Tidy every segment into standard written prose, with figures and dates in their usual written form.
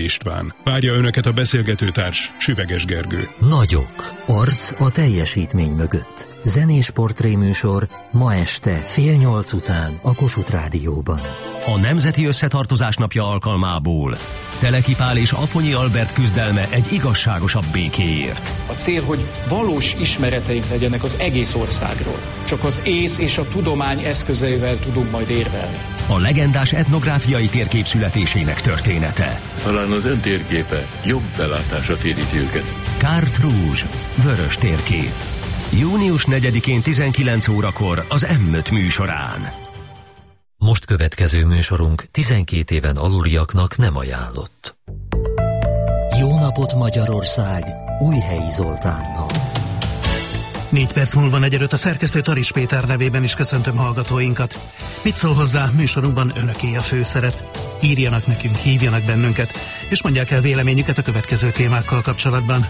István. Várja Önöket a beszélgetőtárs, Süveges Gergő. Nagyok. Arc a teljesítmény mögött. Zenés portréműsor ma este 7:30 után a Kossuth Rádióban. A Nemzeti Összetartozás napja alkalmából Teleki Pál és Afonyi Albert küzdelme egy igazságosabb békéért. A cél, hogy valós ismereteink legyenek az egész országról. Csak az ész és a tudomány eszközeivel tudunk majd érvelni. A legendás etnográfiai térkép születésének története. Talán az ön térképe jobb belátásra téríti őket. Carte Rouge, vörös térkép. Június 4-én 19 órakor az M5 műsorán. Most következő műsorunk 12 éven aluliaknak nem ajánlott. Jó napot Magyarország, Újhelyi Zoltánnal. 4 perc múlva 4:05 a szerkesztő Taris Péter nevében is köszöntöm hallgatóinkat. Mit szól hozzá, műsorunkban önöké a főszerep. Írjanak nekünk, hívjanak bennünket, és mondják el véleményüket a következő témákkal kapcsolatban.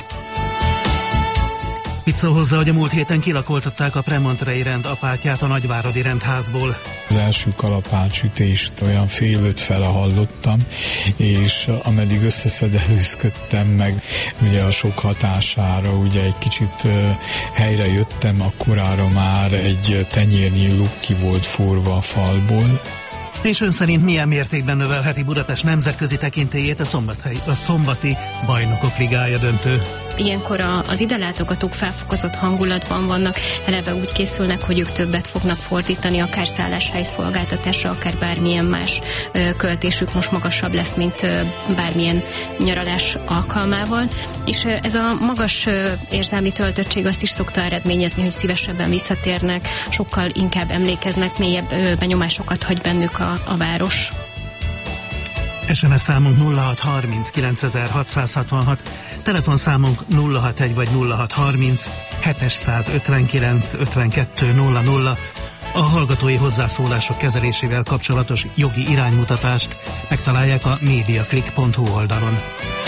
Mit szól hozzá, hogy a múlt héten kilakoltatták a Premontrei rend apátját a Nagyváradi Rendházból? Az első kalapácsütést olyan 4:30 fele hallottam, és ameddig összeszedelőzködtem meg, ugye a sok hatására, ugye egy kicsit helyre jöttem, akkorára már egy tenyérnyi luk ki volt forva a falból. És ön szerint milyen mértékben növelheti Budapest nemzetközi tekintélyét a szombati Bajnokok Ligája döntő? Ilyenkor az ide látogatók felfokozott hangulatban vannak, eleve úgy készülnek, hogy ők többet fognak fordítani, akár szálláshely szolgáltatásra, akár bármilyen más költésük most magasabb lesz, mint bármilyen nyaralás alkalmával. És ez a magas érzelmi töltöttség azt is szokta eredményezni, hogy szívesebben visszatérnek, sokkal inkább emlékeznek, mélyebb benyomásokat hagy bennük a város. SMS számunk 0630 9666, telefonszámunk 061 vagy 0630 759 52 00. A hallgatói hozzászólások kezelésével kapcsolatos jogi iránymutatást megtalálják a mediaclick.hu oldalon.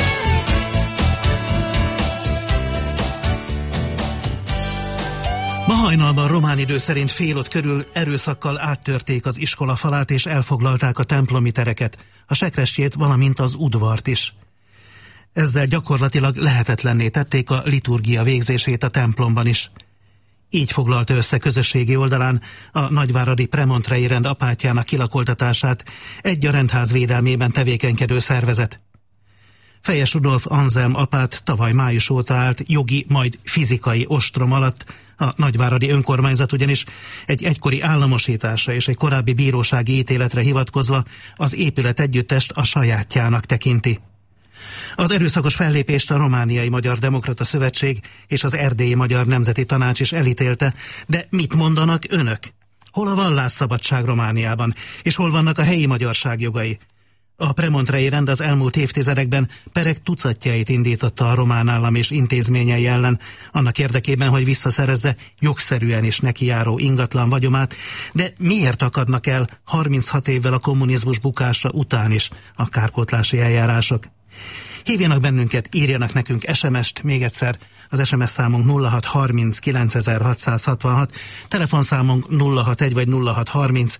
Ma hajnalban román idő szerint 5:30 körül erőszakkal áttörték az iskola falát és elfoglalták a templomi tereket, a sekrestjét, valamint az udvart is. Ezzel gyakorlatilag lehetetlenné tették a liturgia végzését a templomban is. Így foglalta össze közösségi oldalán a nagyváradi Premontrei rend apátjának kilakoltatását egy a rendház védelmében tevékenykedő szervezet. Fejes Rudolf Anselm apát tavaly május óta állt jogi, majd fizikai ostrom alatt. A nagyváradi önkormányzat ugyanis egy egykori államosításra és egy korábbi bírósági ítéletre hivatkozva az épület együttest a sajátjának tekinti. Az erőszakos fellépést a Romániai Magyar Demokrata Szövetség és az Erdélyi Magyar Nemzeti Tanács is elítélte, de mit mondanak önök? Hol a vallásszabadság Romániában, és hol vannak a helyi magyarság jogai? A Premontrei rend az elmúlt évtizedekben perek tucatjait indította a román állam és intézményei ellen, annak érdekében, hogy visszaszerezze jogszerűen is nekijáró ingatlan vagyonát, de miért akadnak el 36 évvel a kommunizmus bukása után is a kárpótlási eljárások? Hívjanak bennünket, írjanak nekünk SMS-t, még egyszer, az SMS számunk 0630 9666, telefonszámunk 061 vagy 0630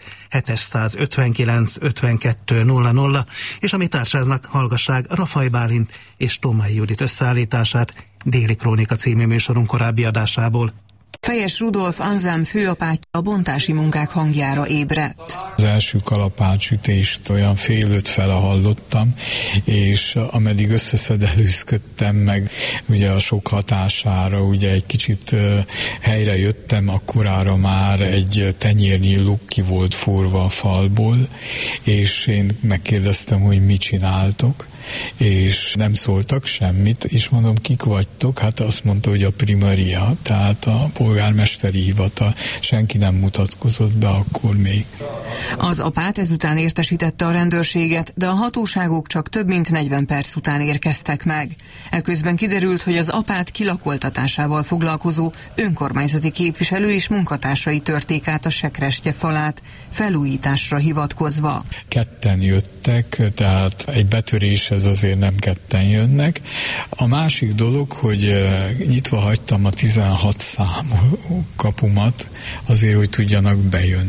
759 52 00, és ami társáznak, hallgassák Rafaj Bálint és Tomai Judit összeállítását Déli Krónika című műsorunk korábbi adásából. Fejes Rudolf Anselm főapátja a bontási munkák hangjára ébredt. Az első kalapácsütést olyan 4:30 fele hallottam, és ameddig összeszedelőzködtem meg, ugye a sok hatására, ugye egy kicsit helyre jöttem, akkorára már egy tenyérnyi luk ki volt forva a falból, és én megkérdeztem, hogy mit csináltok, és nem szóltak semmit, és mondom, kik vagytok? Hát azt mondta, hogy a primaria, tehát a polgármesteri hivatal, senki nem mutatkozott be akkor még. Az apát ezután értesítette a rendőrséget, de a hatóságok csak több mint 40 perc után érkeztek meg. Eközben kiderült, hogy az apát kilakoltatásával foglalkozó önkormányzati képviselő és munkatársai törték át a sekrestye falát, felújításra hivatkozva. Ketten jöttek, tehát egy betöréshez azért nem ketten jönnek. A másik dolog, hogy nyitva hagytam a 16 számú kapumat azért, hogy tudjanak bejönni.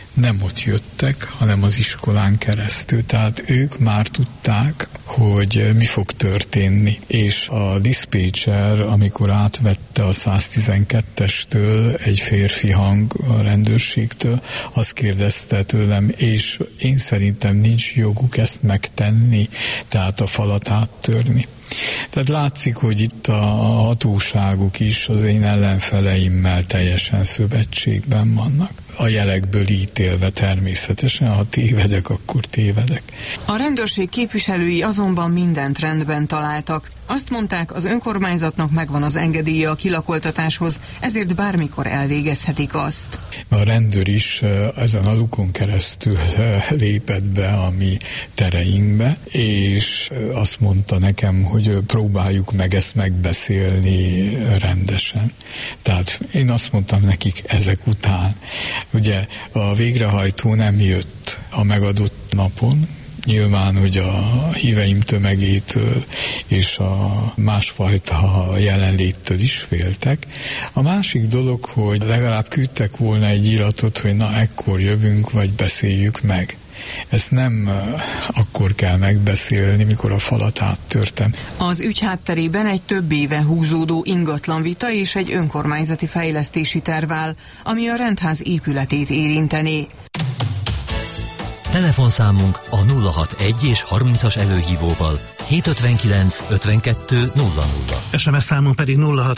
nem ott jöttek, hanem az iskolán keresztül. Tehát ők már tudták, hogy mi fog történni. És a diszpécser, amikor átvette a 112-estől egy férfi hang a rendőrségtől, azt kérdezte tőlem, és én szerintem nincs joguk ezt megtenni, tehát a falat áttörni. Tehát látszik, hogy itt a hatóságok is az én ellenfeleimmel teljesen szövetségben vannak. A jelekből ítélve természetesen, ha tévedek, akkor tévedek. A rendőrség képviselői azonban mindent rendben találtak. Azt mondták, az önkormányzatnak megvan az engedélye a kilakoltatáshoz, ezért bármikor elvégezhetik azt. A rendőr is ezen a lukon keresztül lépett be a mi tereinkbe, és azt mondta nekem, hogy próbáljuk meg ezt megbeszélni rendesen. Tehát én azt mondtam nekik ezek után, ugye a végrehajtó nem jött a megadott napon, nyilván, hogy a híveim tömegétől és a másfajta jelenléttől is féltek. A másik dolog, hogy legalább küldtek volna egy iratot, hogy na ekkor jövünk, vagy beszéljük meg. Ezt nem akkor kell megbeszélni, mikor a falat áttörtem. Az ügy hátterében egy több éve húzódó ingatlanvita és egy önkormányzati fejlesztési terv áll, ami a rendház épületét érintené. Telefonszámunk a 061 és 30-as előhívóval 759 52 00. SMS számunk pedig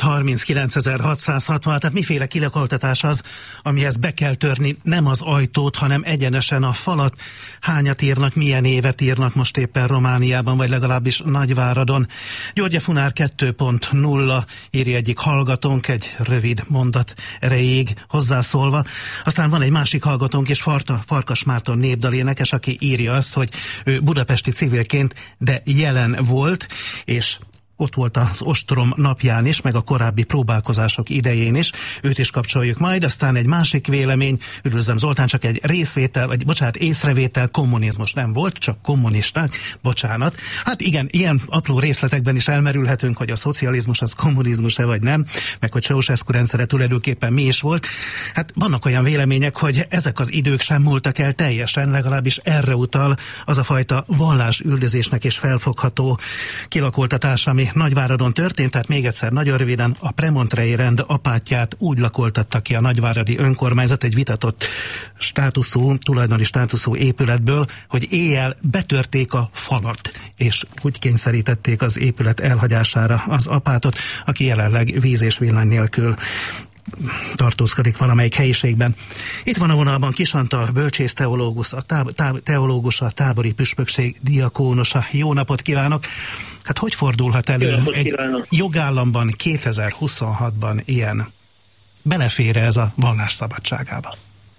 0639 tehát miféle kilakoltatás az, amihez be kell törni nem az ajtót, hanem egyenesen a falat. Hányat írnak, milyen évet írnak most éppen Romániában, vagy legalábbis Nagyváradon. Györgye Funár 2.0 írja egyik hallgatónk egy rövid mondat erejéig hozzászólva. Aztán van egy másik hallgatónk és Farkas Márton népdalénekes, aki írja azt, hogy ő budapesti civilként, de jelen volt, és ott volt az ostrom napján is, meg a korábbi próbálkozások idején is. Őt is kapcsoljuk majd, aztán egy másik vélemény, üdvözlöm Zoltán, csak egy észrevétel, kommunizmus nem volt, csak kommunisták, bocsánat. Hát igen, ilyen apró részletekben is elmerülhetünk, hogy a szocializmus az kommunizmus-e vagy nem, meg hogy Ceausescu rendszere tulajdonképpen mi is volt. Hát vannak olyan vélemények, hogy ezek az idők sem múltak el teljesen, legalábbis erre utal az a fajta vallásüldözésnek is felfogható kilakoltatás, ami Nagyváradon történt, tehát még egyszer nagyon röviden, a Premontrei rend apátját úgy lakoltatta ki a nagyváradi önkormányzat egy vitatott tulajdoni státuszú épületből, hogy éjjel betörték a falat, és úgy kényszerítették az épület elhagyására az apátot, aki jelenleg víz és villany nélkül tartózkodik valamelyik helyiségben. Itt van a vonalban Kis Antal, bölcsész teológus, a tábori püspökség diakónusa. Jó napot kívánok! Hát hogy fordulhat elő egy jogállamban 2026-ban ilyen? Belefér ez a vallás szabadságába?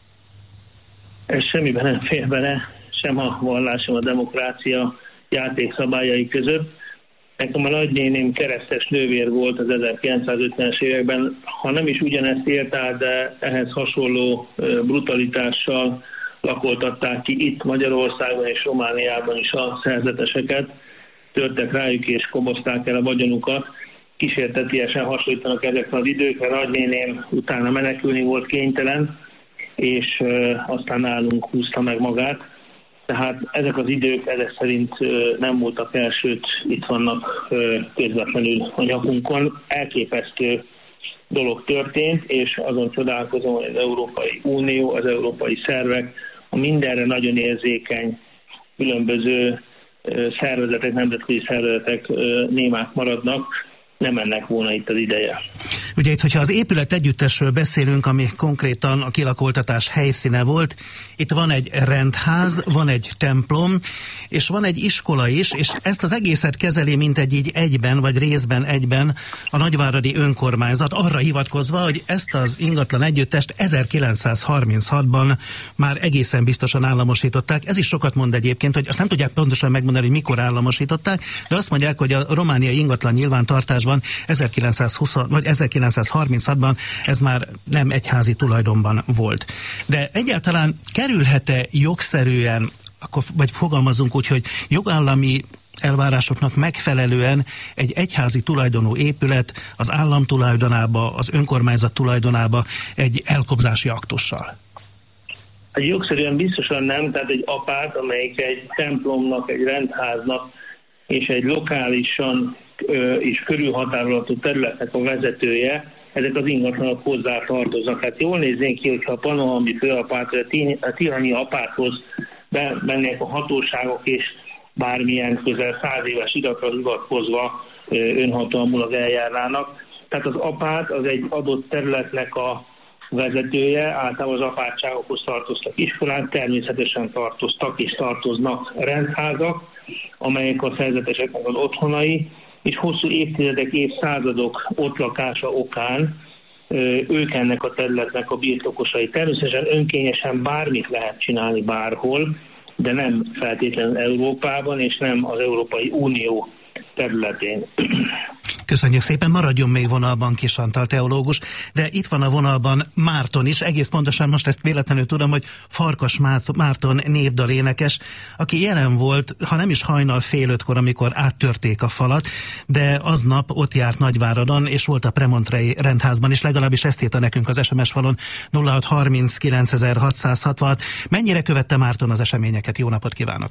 Ez semmiben nem fér bele, sem a vallás, sem a demokrácia játékszabályai között. Nekem a nagynéném keresztes nővér volt az 1950-es években, ha nem is ugyanezt élt át, de ehhez hasonló brutalitással lakoltatták ki itt Magyarországon és Romániában is a szerzeteseket, törtek rájuk és kobozták el a vagyonukat. Kísértetiesen hasonlítanak ezekre az időkre, nagynéném utána menekülni volt kénytelen, és aztán nálunk húzta meg magát. Tehát ezek az idők ezek szerint nem múltak el, sőt itt vannak közvetlenül a nyakunkon. Elképesztő dolog történt, és azon csodálkozom, hogy az Európai Unió, az európai szervek, a mindenre nagyon érzékeny különböző szervezetek, nemzetközi szervezetek némák maradnak, nem ennek volna itt az ideje. Ugye itt, hogyha az épület együttesről beszélünk, ami konkrétan a kilakoltatás helyszíne volt, itt van egy rendház, van egy templom, és van egy iskola is, és ezt az egészet kezeli, mint egy így egyben, vagy részben egyben a nagyváradi önkormányzat, arra hivatkozva, hogy ezt az ingatlan együttest 1936-ban már egészen biztosan államosították. Ez is sokat mond egyébként, hogy azt nem tudják pontosan megmondani, hogy mikor államosították, de azt mondják, hogy a romániai ingatlan nyilvántartásban 1936-ban ez már nem egyházi tulajdonban volt. De egyáltalán kerülhet-e jogszerűen, akkor, vagy fogalmazunk úgy, hogy jogállami elvárásoknak megfelelően egy egyházi tulajdonú épület az állam tulajdonába, az önkormányzat tulajdonába egy elkobzási aktussal? Hát jogszerűen biztosan nem, tehát egy apát, amelyik egy templomnak, egy rendháznak és egy lokálisan és körülhatárolható területnek a vezetője, ezek az ingatlanok hozzá tartoznak. Hát jól néznénk ki, hogyha a panohambi főapát, vagy a tihanyi apáthoz bemennék a hatóságok, és bármilyen közel 100 éves iratra hivatkozva önhatalmulag eljárnának. Tehát az apát az egy adott területnek a vezetője, általában az apátságokhoz tartoztak iskolák, természetesen tartoztak és tartoznak rendházak, amelyek a szerzeteseknek az otthonai, és hosszú évtizedek, évszázadok ott lakása okán ők ennek a területnek a birtokosai. Természetesen önkényesen bármit lehet csinálni bárhol, de nem feltétlenül Európában, és nem az Európai Unió területén. Köszönjük szépen, maradjon még vonalban Kiss Antal teológus, de itt van a vonalban Márton is, egész pontosan most ezt véletlenül tudom, hogy Farkas Márton népdalénekes, aki jelen volt, ha nem is hajnal 4:30, amikor áttörték a falat, de aznap ott járt Nagyváradon, és volt a Premontrei rendházban is, legalábbis ezt írta nekünk az SMS falon 0630 Mennyire követte Márton az eseményeket? Jó napot kívánok!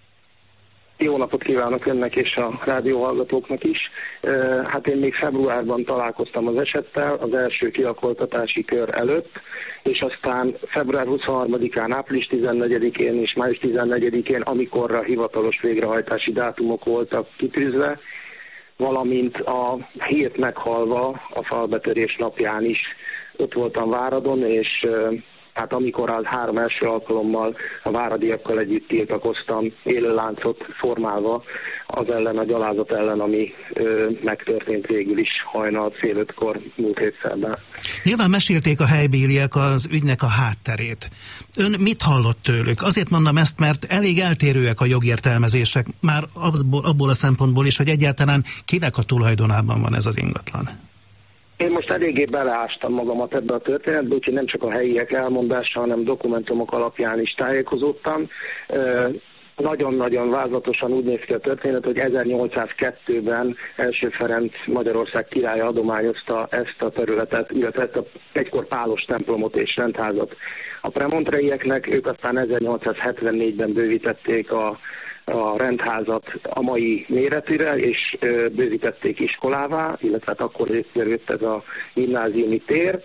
Jó napot kívánok önnek és a rádióhallgatóknak is. Hát én még februárban találkoztam az esettel, az első kilakoltatási kör előtt, és aztán február 23-án, április 14-én és május 14-én, amikorra hivatalos végrehajtási dátumok voltak kitűzve, valamint a hírt meghallva a falbetörés napján is ott voltam Váradon, és hát amikor az 3 első alkalommal a váradiakkal együtt tiltakoztam, élő láncot formálva az ellen, a gyalázat ellen, ami megtörtént végül is hajnal 4:05 múlt hétszerben. Nyilván mesélték a helybéliek az ügynek a hátterét. Ön mit hallott tőlük? Azért mondom ezt, mert elég eltérőek a jogértelmezések, már abból a szempontból is, hogy egyáltalán kinek a tulajdonában van ez az ingatlan. Én most eléggé beleástam magamat ebbe a történetbe, úgyhogy nem csak a helyiek elmondása, hanem dokumentumok alapján is tájékozódtam. Nagyon-nagyon vázlatosan úgy néz ki a történet, hogy 1802-ben Első Ferenc Magyarország királya adományozta ezt a területet, illetve ezt a egykor pálos templomot és rendházat a premontreieknek, ők aztán 1874-ben bővítették a rendházat a mai méretűre, és bővítették iskolává, illetve akkor jött ez a gimnáziumi tér.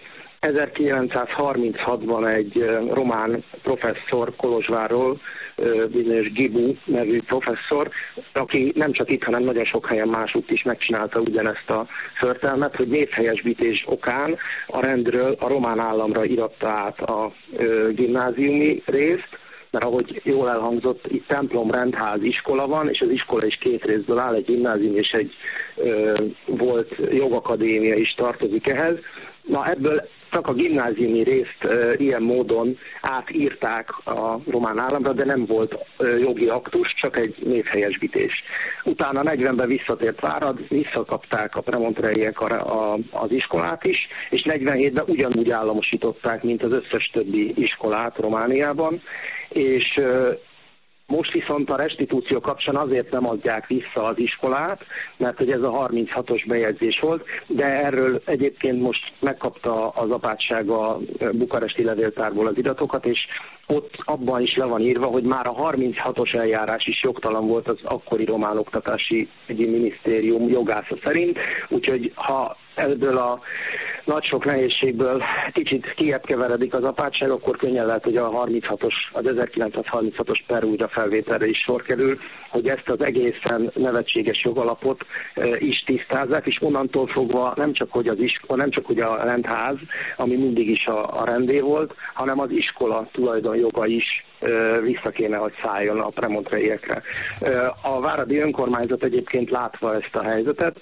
1936-ban egy román professzor Kolozsvárról, bizonyos Gibu nevű professzor, aki nem csak itt, hanem nagyon sok helyen másutt is megcsinálta ugyanezt a történetet, hogy névhelyesbítés okán a rendről a román államra iratta át a gimnáziumi részt, mert ahogy jól elhangzott, itt templom, rendház, iskola van, és az iskola is 2 részből áll, egy gimnázium és egy volt jogakadémia is tartozik ehhez. Na ebből csak a gimnáziumi részt ilyen módon átírták a román államra, de nem volt jogi aktus, csak egy névhelyesbítés. Utána 40-ben visszatért Várad, visszakapták a premontreiek az iskolát is, és 47-ben ugyanúgy államosították, mint az összes többi iskolát Romániában, és most viszont a restitúció kapcsán azért nem adják vissza az iskolát, mert hogy ez a 36-os bejegyzés volt, de erről egyébként most megkapta az apátság a bukaresti levéltárból az iratokat, és ott abban is le van írva, hogy már a 36-os eljárás is jogtalan volt az akkori román oktatási minisztérium jogásza szerint, úgyhogy ha ebből a nagy sok nehézségből kicsit kijebb keveredik az apátság, akkor könnyen lehet, hogy az 1936-os per újra felvételre is sor kerül, hogy ezt az egészen nevetséges jogalapot is tisztázzák, és onnantól fogva nem csak hogy a rendház, ami mindig is a rendé volt, hanem az iskola tulajdonjoga is vissza kéne, hogy szálljon a premontreiekre. A váradi önkormányzat egyébként látva ezt a helyzetet,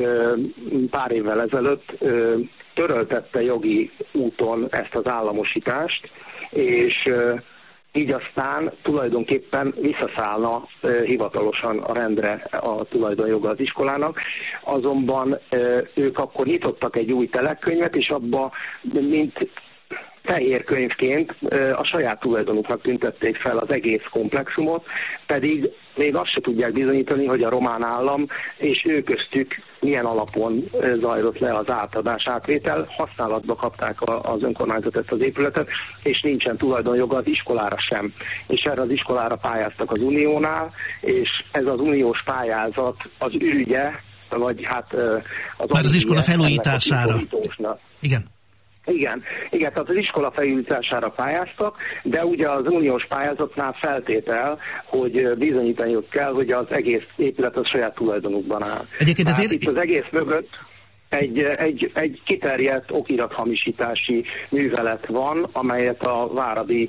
pár évvel ezelőtt töröltette jogi úton ezt az államosítást, és így aztán tulajdonképpen visszaszállna hivatalosan a rendre a tulajdonjoga az iskolának, azonban ők akkor nyitottak egy új telekkönyvet, és abba fehér könyvként a saját tulajdonuknak tüntették fel az egész komplexumot, pedig még azt se tudják bizonyítani, hogy a román állam és ő köztük milyen alapon zajlott le az átadás-átvétel. Használatba kapták az önkormányzat ezt az épületet, és nincsen tulajdonjoga az iskolára sem. És erre az iskolára pályáztak az Uniónál, és ez az uniós pályázat az ügye, vagy hát az iskola felújítására. Igen, tehát az iskola felújítására pályáztak, de ugye az uniós pályázatnál feltétel, hogy bizonyítaniuk kell, hogy az egész épület a saját tulajdonukban áll. Egyébként ezért... Itt az egész mögött egy kiterjedt okirathamisítási művelet van, amelyet a váradi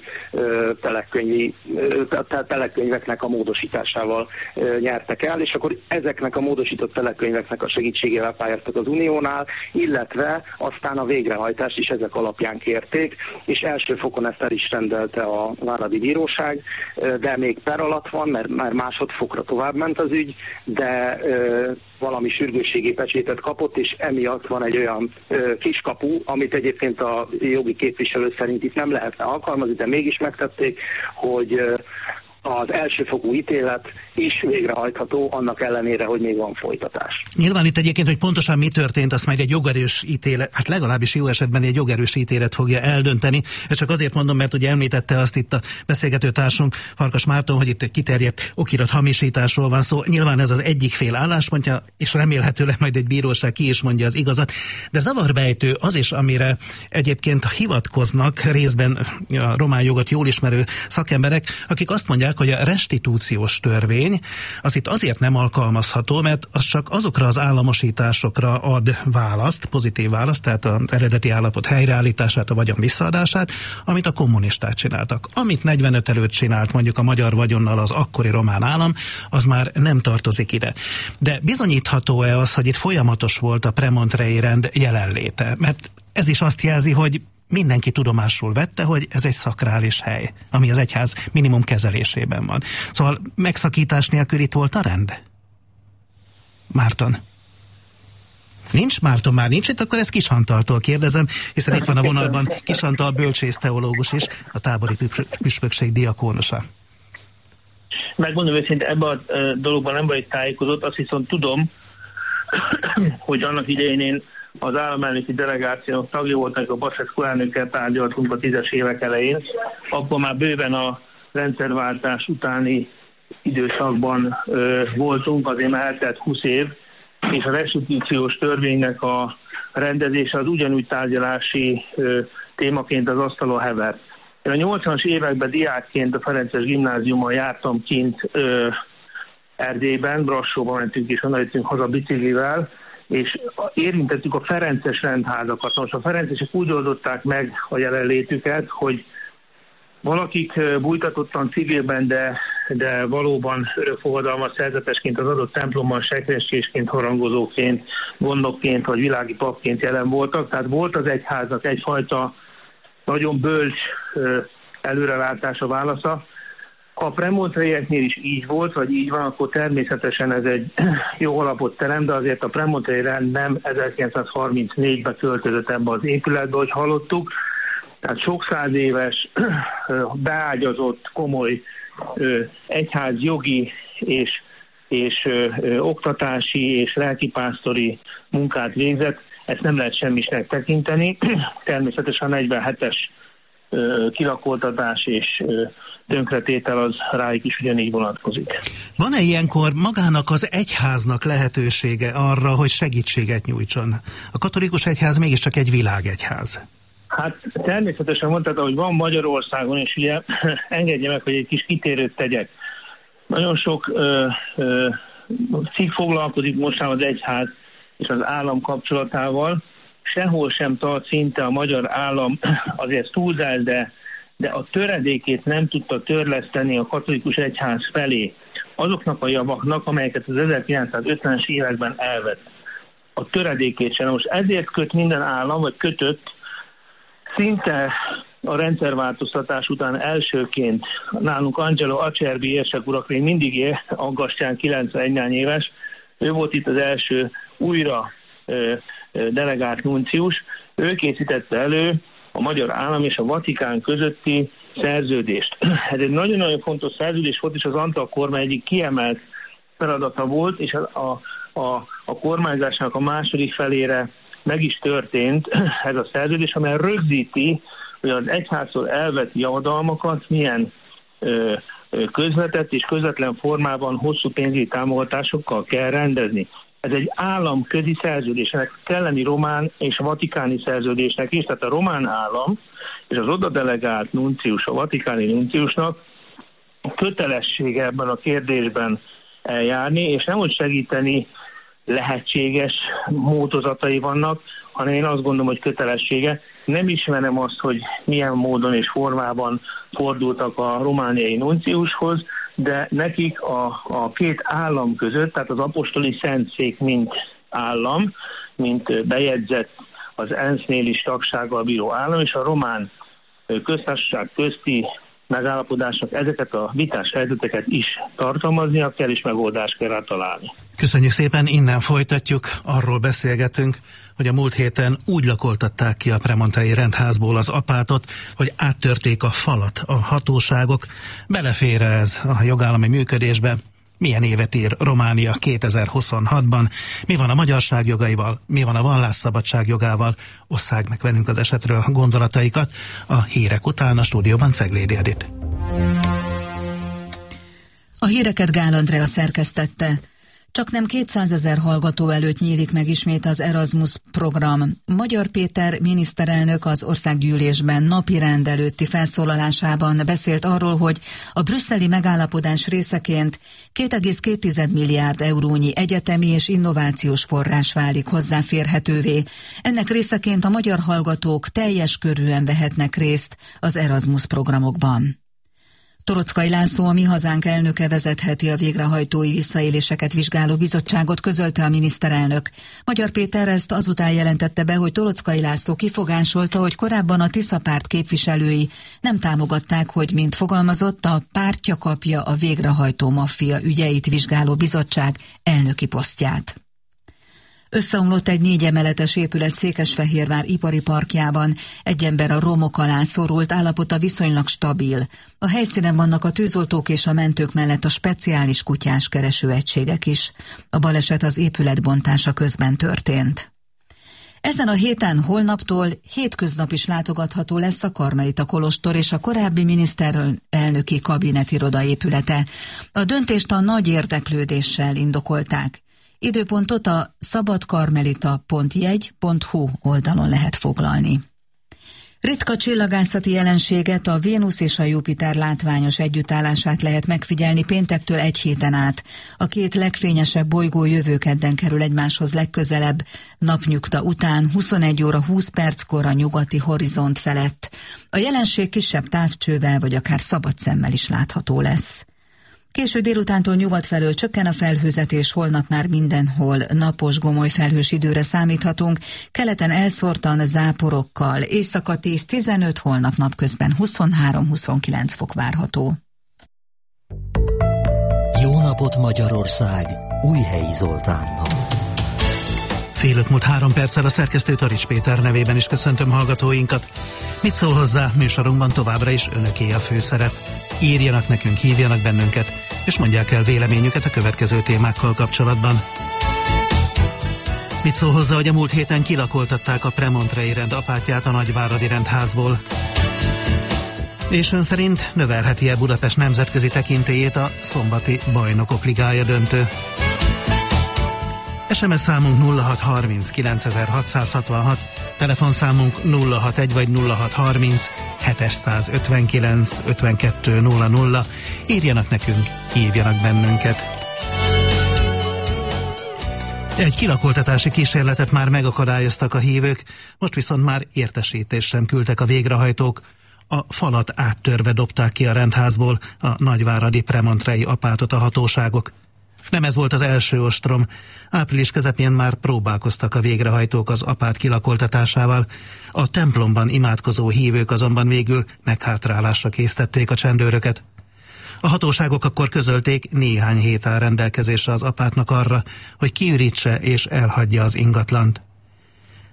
telekönyveknek a módosításával nyertek el, és akkor ezeknek a módosított telekönyveknek a segítségével pályáztak az Uniónál, illetve aztán a végrehajtást is ezek alapján kérték, és első fokon ezt el is rendelte a váradi bíróság, de még per alatt van, mert már másodfokra tovább ment az ügy, de valami sürgősségi pecsétet kapott, és emiatt van egy olyan kiskapu, amit egyébként a jogi képviselő szerint itt nem lehetne alkalmazni, de mégis megtették, hogy az elsőfokú ítélet is végrehajtható, annak ellenére, hogy még van folytatás. Nyilván itt egyébként, hogy pontosan mi történt, azt majd egy jogerős ítélet, hát legalábbis jó esetben egy jogerős ítélet fogja eldönteni. És csak azért mondom, mert ugye említette azt itt a beszélgető társunk, Farkas Márton, hogy itt egy kiterjedt okirathamisításról van szó. Nyilván ez az egyik fél álláspontja, és remélhetőleg majd egy bíróság ki is mondja az igazat. De zavarbejtő az is, amire egyébként hivatkoznak részben a román jogot jól ismerő szakemberek, akik azt mondják, hogy a restitúciós törvény az itt azért nem alkalmazható, mert az csak azokra az államosításokra ad választ, pozitív választ, tehát az eredeti állapot helyreállítását, a vagyon visszaadását, amit a kommunisták csináltak. Amit 45 előtt csinált mondjuk a magyar vagyonnal az akkori román állam, az már nem tartozik ide. De bizonyítható-e az, hogy itt folyamatos volt a premontrei rend jelenléte? Mert ez is azt jelzi, hogy mindenki tudomásul vette, hogy ez egy szakrális hely, ami az egyház minimum kezelésében van. Szóval megszakítás nélkül itt volt a rend? Márton? Nincs? Márton már nincs itt, akkor ezt Kiss Antaltól kérdezem, hiszen itt van a vonalban Kiss Antal bölcsészteológus is, a tábori püspökség diakónusa. Megmondom őszintén, ebben a dologban nem vagyok tájékozott, azt viszont tudom, hogy annak idején én az államelnöki delegációnak tagja voltak, a Basescu elnökkel tárgyaltunk a 10-es évek elején. Akkor már bőven a rendszerváltás utáni időszakban voltunk, azért már eltelt 20 év, és a restitúciós törvénynek a rendezése az ugyanúgy tárgyalási témaként az asztalon hevert. Én a 80-as években diákként a Ferences gimnáziumban jártam kint Erdélyben, Brassóba mentünk és onnan jöttünk haza biciklivel, és érintettük a ferences rendházakat. Most a ferencesek úgy oldották meg a jelenlétüket, hogy valakik bújtatottan civilben, de valóban örökfogadalmas szerzetesként az adott templomban sekrescsésként, harangozóként, gondnokként vagy világi papként jelen voltak. Tehát volt az egyháznak egyfajta nagyon bölcs előrelátása, válasza. Ha a premontreieknél is így volt, vagy így van, akkor természetesen ez egy jó alapot teremt, de azért a premontrei rend nem 1934-ben költözött ebbe az épületbe, hogy hallottuk. Tehát sok száz éves, beágyazott, komoly egyház jogi és oktatási és lelkipásztori munkát végzett. Ezt nem lehet semmisnek tekinteni. Természetesen a 47-es kilakoltatás és tönkretétel az rájuk is ugyanígy vonatkozik. Van-e ilyenkor magának az egyháznak lehetősége arra, hogy segítséget nyújtson? A katolikus egyház mégiscsak egy világegyház. Hát természetesen mondtad, hogy van Magyarországon, és ugye engedje meg, hogy egy kis kitérőt tegyek. Nagyon sok cikk foglalkozik mostában az egyház és az állam kapcsolatával. Sehol sem tart szinte a magyar állam, azért túlzás, de a töredékét nem tudta törleszteni a katolikus egyház felé azoknak a javaknak, amelyeket az 1950-es években elvett. A töredékét sem. Most ezért köt minden állam, vagy kötött szinte a rendszerváltoztatás után elsőként nálunk Angelo Acerbi érsek urak még mindig él, Aggastyán 91 éves, ő volt itt az első újra delegált nuncius, ő készítette elő a magyar állam és a Vatikán közötti szerződést. Ez egy nagyon-nagyon fontos szerződés volt, és az Antal kormány egyik kiemelt feladata volt, és a kormányzásnak a második felére meg is történt ez a szerződés, amely rögzíti, hogy az egyháztól elvett javadalmakat milyen közvetett és közvetlen formában hosszú pénzügyi támogatásokkal kell rendezni. Ez egy államközi szerződés, ennek kell lenni román és vatikáni szerződésnek is, tehát a román állam és az oda delegált nuncius, a vatikáni nunciusnak kötelessége ebben a kérdésben eljárni, és nem úgy segíteni lehetséges módozatai vannak, hanem én azt gondolom, hogy kötelessége. Nem ismerem azt, hogy milyen módon és formában fordultak a romániai nunciushoz, de nekik a két állam között, tehát az apostoli szentszék mint állam, mint bejegyzett az ENSZ-nél is tagsággal bíró állam, és a román köztársaság közti megállapodásnak ezeket a vitás helyzeteket is tartalmaznia kell, és megoldást kell rá találni. Köszönjük szépen, innen folytatjuk. Arról beszélgetünk, hogy a múlt héten úgy lakoltatták ki a premontrei rendházból az apátot, hogy áttörték a falat a hatóságok. Belefér ez a jogállami működésbe? Milyen évet ír Románia 2026-ban? Mi van a magyarság jogaival? Mi van a vallásszabadság jogával? Osszák meg velünk az esetről gondolataikat. A hírek után a stúdióban Ceglédi Edith. A híreket Gál Andrea szerkesztette. Csaknem 200 000 hallgató előtt nyílik meg ismét az Erasmus program. Magyar Péter miniszterelnök az országgyűlésben napirend előtti felszólalásában beszélt arról, hogy a brüsszeli megállapodás részeként 2,2 milliárd eurónyi egyetemi és innovációs forrás válik hozzáférhetővé. Ennek részeként a magyar hallgatók teljes körűen vehetnek részt az Erasmus programokban. Toroczkai László, a Mi Hazánk elnöke vezetheti a végrehajtói visszaéléseket vizsgáló bizottságot, közölte a miniszterelnök. Magyar Péter ezt azután jelentette be, hogy Toroczkai László kifogásolta, hogy korábban a Tisza párt képviselői nem támogatták, hogy, mint fogalmazott, a pártja kapja a végrehajtó maffia ügyeit vizsgáló bizottság elnöki posztját. Összeomlott egy 4 emeletes épület Székesfehérvár ipari parkjában. Egy ember a romok alá szorult, állapota viszonylag stabil. A helyszínen vannak a tűzoltók és a mentők mellett a speciális kutyás keresőegységek is. A baleset az épület bontása közben történt. Ezen a héten holnaptól hétköznap is látogatható lesz a Karmelita kolostor és a korábbi miniszterelnöki kabinetiroda épülete. A döntést a nagy érdeklődéssel indokolták. Időpontot a szabadkarmelita.jegy.hu oldalon lehet foglalni. Ritka csillagászati jelenséget, a Vénusz és a Jupiter látványos együttállását lehet megfigyelni péntektől egy héten át. A két legfényesebb bolygó jövő kedden kerül egymáshoz legközelebb, napnyugta után 21 óra 20 perckor a nyugati horizont felett. A jelenség kisebb távcsővel vagy akár szabad szemmel is látható lesz. Késő délutántól nyugat felől csökken a felhőzet, holnap már mindenhol napos, gomoly felhős időre számíthatunk, keleten elszórtan záporokkal, éjszaka 10-15, holnap napközben 23-29 fok várható. Jó napot Magyarország! Újhelyi Zoltánnal. Fél 5:03 a szerkesztő Tarics Péter nevében is köszöntöm hallgatóinkat. Mit szól hozzá, műsorunkban továbbra is önöké a főszerep. Írjanak nekünk, hívjanak bennünket, és mondják el véleményüket a következő témákkal kapcsolatban. Mit szól hozzá, hogy a múlt héten kilakoltatták a premontrei rend apátját a nagyváradi rendházból? És ön szerint növelheti-e Budapest nemzetközi tekintélyét a szombati Bajnokok Ligája döntő? SMS számunk 0630 9666, telefonszámunk 061 vagy 0630 759 5200. Írjanak nekünk, hívjanak bennünket. Egy kilakoltatási kísérletet már megakadályoztak a hívők, most viszont már értesítést sem küldtek a végrehajtók. A falat áttörve dobták ki a rendházból a nagyváradi premontrei apátot a hatóságok. Nem ez volt az első ostrom. Április közepén már próbálkoztak a végrehajtók az apát kilakoltatásával. A templomban imádkozó hívők azonban végül meghátrálásra késztették a csendőröket. A hatóságok akkor közölték, néhány hét áll rendelkezésre az apátnak arra, hogy kiürítse és elhagyja az ingatlant.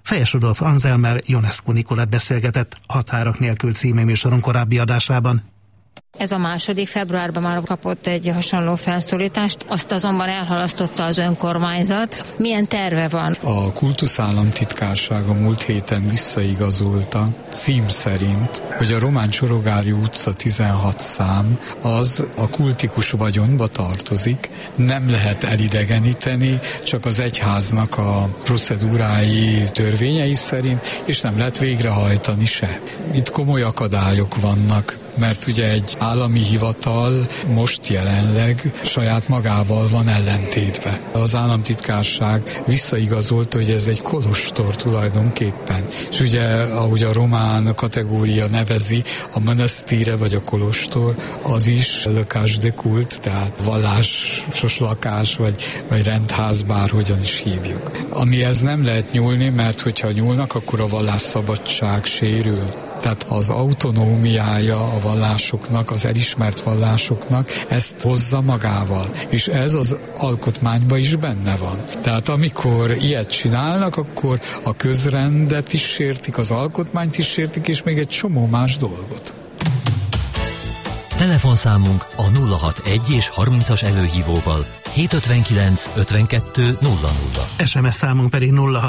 Fejes Rudolf Anzelmmel Ionescu Nikolett beszélgetett Határok nélkül című műsoron korábbi adásában. Ez a második, februárban már kapott egy hasonló felszólítást, azt azonban elhalasztotta az önkormányzat. Milyen terve van? A Kultuszállamtitkárság a múlt héten visszaigazolta cím szerint, hogy a Román Csorogári utca 16 szám az a kultikus vagyonba tartozik, nem lehet elidegeníteni, csak az egyháznak a procedúrái, törvényei szerint, és nem lehet végrehajtani se. Itt komoly akadályok vannak, mert ugye egy állami hivatal most jelenleg saját magával van ellentétben. Az államtitkárság visszaigazolta, hogy ez egy kolostor tulajdonképpen. És ugye, ahogy a román kategória nevezi, a monasztíre vagy a kolostor, az is lökás de kult, tehát vallásos lakás vagy rendház, bárhogyan is hívjuk. Amihez nem lehet nyúlni, mert hogyha nyúlnak, akkor a vallásszabadság sérül. Tehát az autonómiája a vallásoknak, az elismert vallásoknak ezt hozza magával. És ez az alkotmányban is benne van. Tehát amikor ilyet csinálnak, akkor a közrendet is sértik, az alkotmányt is sértik, és még egy csomó más dolgot. Telefonszámunk a 061 és 30-as előhívóval 759 52 00. SMS számunk pedig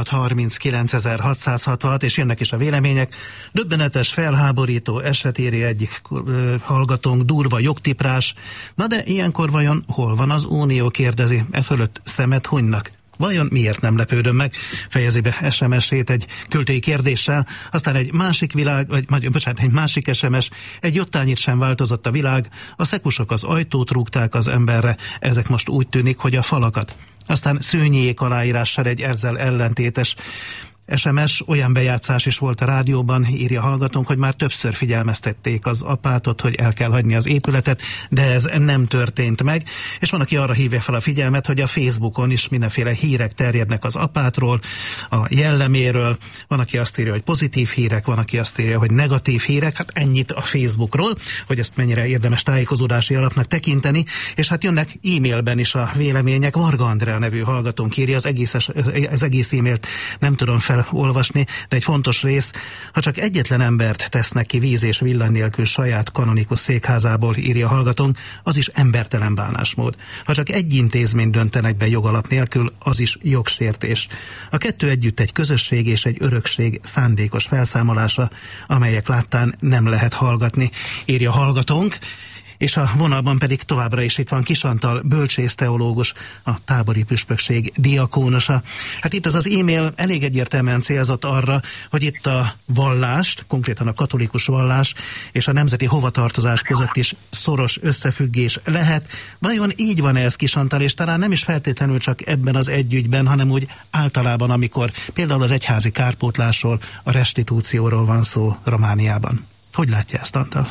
0639 és jönnek is a vélemények. Döbbenetes, felháborító eset, írja egyik hallgatónk, durva jogtiprás. Na de ilyenkor vajon hol van az Unió, kérdezi. E fölött szemet hunynak. Vajon miért nem lepődöm meg? Fejezi be SMS-ét egy költői kérdéssel, aztán egy másik egy másik SMS, egy jottányit sem változott a világ, a szekusok az ajtót rúgták az emberre, ezek most úgy tűnik, hogy a falakat. Aztán Szőnyiék aláírással egy ezzel ellentétes SMS, olyan bejátszás is volt a rádióban, írja hallgatónk, hogy már többször figyelmeztették az apátot, hogy el kell hagyni az épületet, de ez nem történt meg, és van, aki arra hívja fel a figyelmet, hogy a Facebookon is mindenféle hírek terjednek az apátról, a jelleméről, van, aki azt írja, hogy pozitív hírek, van, aki azt írja, hogy negatív hírek, hát ennyit a Facebookról, hogy ezt mennyire érdemes tájékozódási alapnak tekinteni, és hát jönnek e-mailben is a vélemények. Varga Andrea nevű hallgatónk írja, az egész e-mailt nem tudom felolvasni, de egy fontos rész, ha csak egyetlen embert tesznek ki víz és villany nélkül saját kanonikus székházából, írja hallgatónk, az is embertelen bánásmód. Ha csak egy intézményt döntenek be jogalap nélkül, az is jogsértés. A kettő együtt egy közösség és egy örökség szándékos felszámolása, amelyek láttán nem lehet hallgatni, írja hallgatónk. És a vonalban pedig továbbra is itt van Kis Antal, bölcsészteológus, a tábori püspökség diakónusa. Hát itt az e-mail elég egyértelműen célzott arra, hogy itt a vallást, konkrétan a katolikus vallás és a nemzeti hovatartozás között is szoros összefüggés lehet. Vajon így van ez, Kis Antal, és talán nem is feltétlenül csak ebben az egy ügyben, hanem úgy általában, amikor például az egyházi kárpótlásról, a restitúcióról van szó Romániában. Hogy látja ezt, Antal?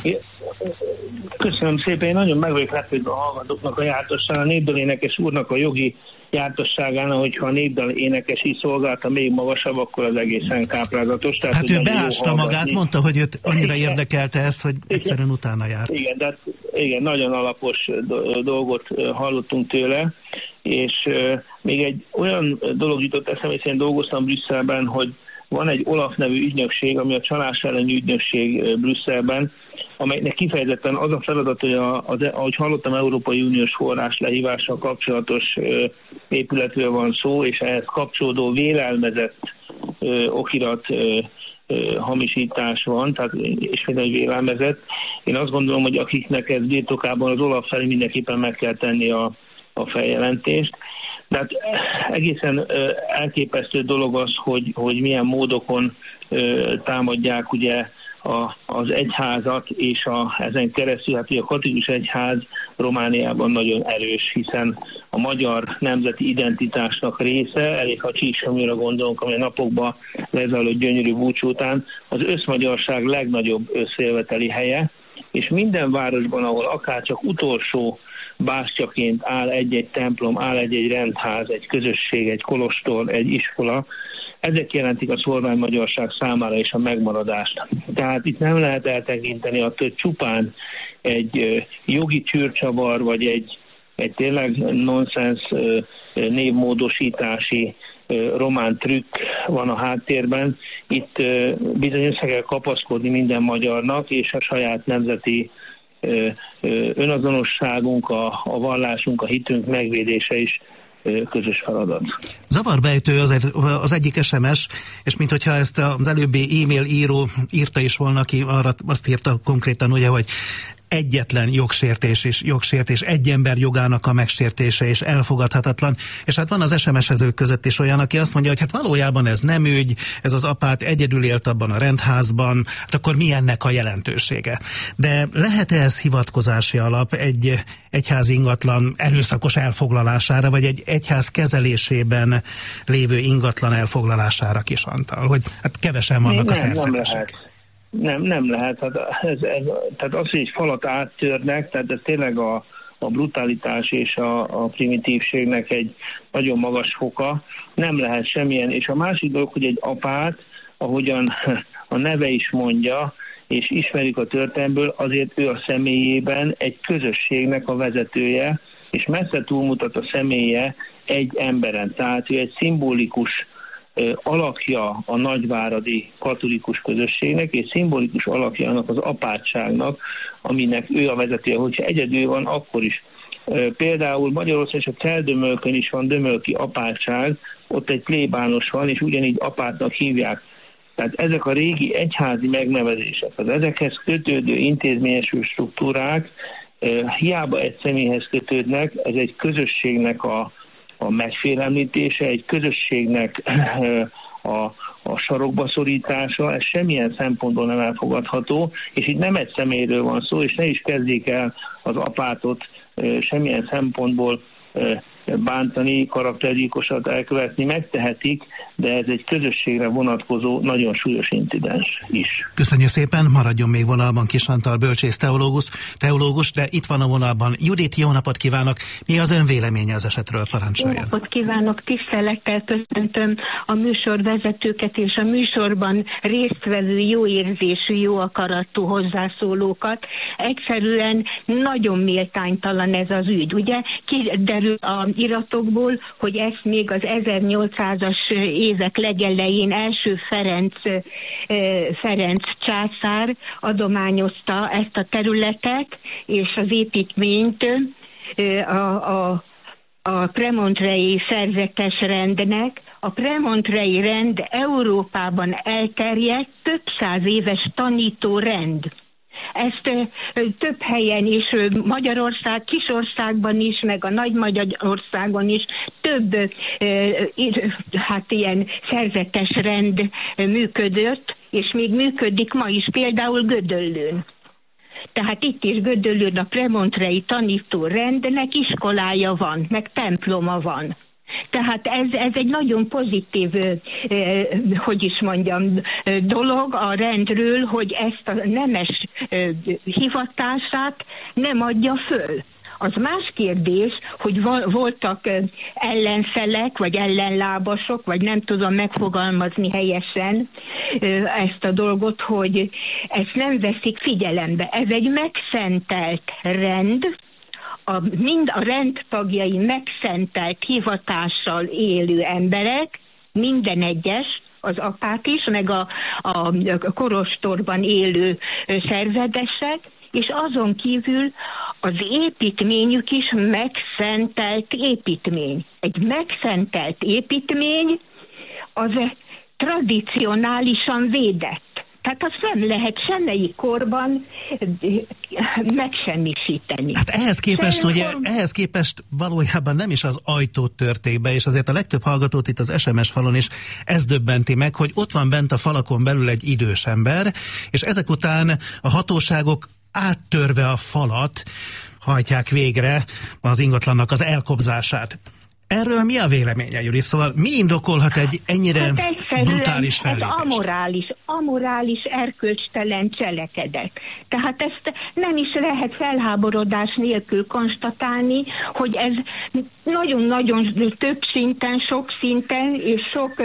Köszönöm szépen, én nagyon meg vagyok lepődve a hallgatóknak a jártassága, a népdal énekes úrnak a jogi jártasságán, hogyha a népdal énekesi szolgálata még magasabb, akkor az egészen káprázatos. Tehát, hát ő beásta magát, mondta, hogy őt annyira érdekelte ez, hogy egyszerűen utána járt. Igen, nagyon alapos dolgot hallottunk tőle, és még egy olyan dolog jutott eszembe, hiszen én dolgoztam Brüsszelben, hogy van egy OLAF nevű ügynökség, ami a csalás elleni ügynökség Brüsszelben, amelynek kifejezetten az a feladat, hogy ahogy hallottam, Európai Uniós forrás lehívással kapcsolatos épületről van szó, és ehhez kapcsolódó vélelmezett okirat hamisítás van, tehát ismét egy vélelmezett. Én azt gondolom, hogy akiknek ez birtokában, az OLAF felé mindenképpen meg kell tenni a feljelentést. De hát egészen elképesztő dolog az, hogy milyen módokon támadják ugye az egyházat, és ezen keresztül, hát ugye a katolikus egyház Romániában nagyon erős, hiszen a magyar nemzeti identitásnak része, elég ha Csíksomlyóra gondolunk, ami a napokban lezajlott gyönyörű búcsú után, az összmagyarság legnagyobb összejöveteli helye, és minden városban, ahol akár csak utolsó bástyaként áll egy-egy templom, áll egy-egy rendház, egy közösség, egy kolostor, egy iskola, ezek jelentik a szorványmagyarság számára is a megmaradást. Tehát itt nem lehet eltekinteni attól, hogy csupán egy jogi csűrcsavar, vagy egy tényleg nonsens névmódosítási román trükk van a háttérben. Itt bizony össze kell kapaszkodni minden magyarnak, és a saját nemzeti önazonosságunk, a vallásunk, a hitünk megvédése is közös feladat. Zavarbejtő az egyik SMS, és minthogyha ezt az előbbi e-mail író írta is volna, aki arra azt írta konkrétan, ugye, hogy egyetlen jogsértés, egy ember jogának a megsértése és elfogadhatatlan. És hát van az SMS-ezők között is olyan, aki azt mondja, hogy hát valójában ez nem ügy, ez az apát egyedül élt abban a rendházban, hát akkor mi ennek a jelentősége? De lehet-e ez hivatkozási alap egy egyház ingatlan erőszakos elfoglalására, vagy egy egyház kezelésében lévő ingatlan elfoglalására, Kis Antal? Hogy hát kevesen vannak a szerzetesek. Nem lehet. Tehát az, hogy egy falat áttörnek, tehát ez tényleg a brutalitás és a primitívségnek egy nagyon magas foka. Nem lehet semmilyen. És a másik dolog, hogy egy apát, ahogyan a neve is mondja, és ismerjük a történelmből, azért ő a személyében egy közösségnek a vezetője, és messze túlmutat a személye egy emberen. Tehát ő egy szimbolikus alakja a nagyváradi katolikus közösségnek, és szimbolikus alakja annak az apátságnak, aminek ő a vezetője. Hogyha egyedül van, akkor is. Például Magyarországon és a Celdömölkön is van dömölki apátság, ott egy plébános van, és ugyanígy apátnak hívják. Tehát ezek a régi egyházi megnevezések, az ezekhez kötődő intézményesű struktúrák hiába egy személyhez kötődnek, ez egy közösségnek a megfélemlítése, egy közösségnek a sarokba szorítása, ez semmilyen szempontból nem elfogadható, és itt nem egy személyről van szó, és ne is kezdjék el az apátot semmilyen szempontból bántani, karaktergyilkosat elkövetni, megtehetik, de ez egy közösségre vonatkozó nagyon súlyos incidens is. Köszönjük szépen, maradjon még vonalban Kis Antal bölcsész teológus, de itt van a vonalban. Judit, jó napot kívánok! Mi az ön véleménye az esetről? Parancsoljon! Jó napot kívánok! Tisztelettel köszöntöm a műsorvezetőket és a műsorban résztvevő jó érzésű, jó akaratú hozzászólókat. Egyszerűen nagyon méltánytalan ez az ügy. Ugye kiderül a iratokból, hogy ezt még az 1800-as évek legelején első Ferenc császár adományozta ezt a területet, és az építményt a premontrei szerzetes rendnek. A premontrei rend Európában elterjedt több száz éves tanító rend. Ezt több helyen is, Magyarország, Kisországban is, meg a Nagy-Magyarországon is több ilyen szerzetes rend működött, és még működik ma is, például Gödöllőn. Tehát itt is Gödöllőn a premontrei tanító rendnek iskolája van, meg temploma van. Tehát ez egy nagyon pozitív, dolog a rendről, hogy ezt a nemes hivatását nem adja föl. Az más kérdés, hogy voltak ellenfelek, vagy ellenlábasok, vagy nem tudom megfogalmazni helyesen ezt a dolgot, hogy ezt nem veszik figyelembe. Ez egy megszentelt rend, mind a rendtagjai megszentelt hivatással élő emberek, minden egyes, az apák is, meg a korostorban élő szerzetesek, és azon kívül az építményük is megszentelt építmény. Egy megszentelt építmény az tradicionálisan védett. Tehát azt nem lehet semmelyik korban megsemmisíteni. Hát ehhez képest valójában nem is az ajtót törték be, és azért a legtöbb hallgatót itt az SMS falon is ez döbbenti meg, hogy ott van bent a falakon belül egy idős ember, és ezek után a hatóságok áttörve a falat hajtják végre az ingatlannak az elkobzását. Erről mi a véleménye, Judit? Szóval mi indokolhat egy ennyire brutális fellépést? Ez amorális, erkölcstelen cselekedet. Tehát ezt nem is lehet felháborodás nélkül konstatálni, hogy ez nagyon-nagyon több szinten, sok szinten és sok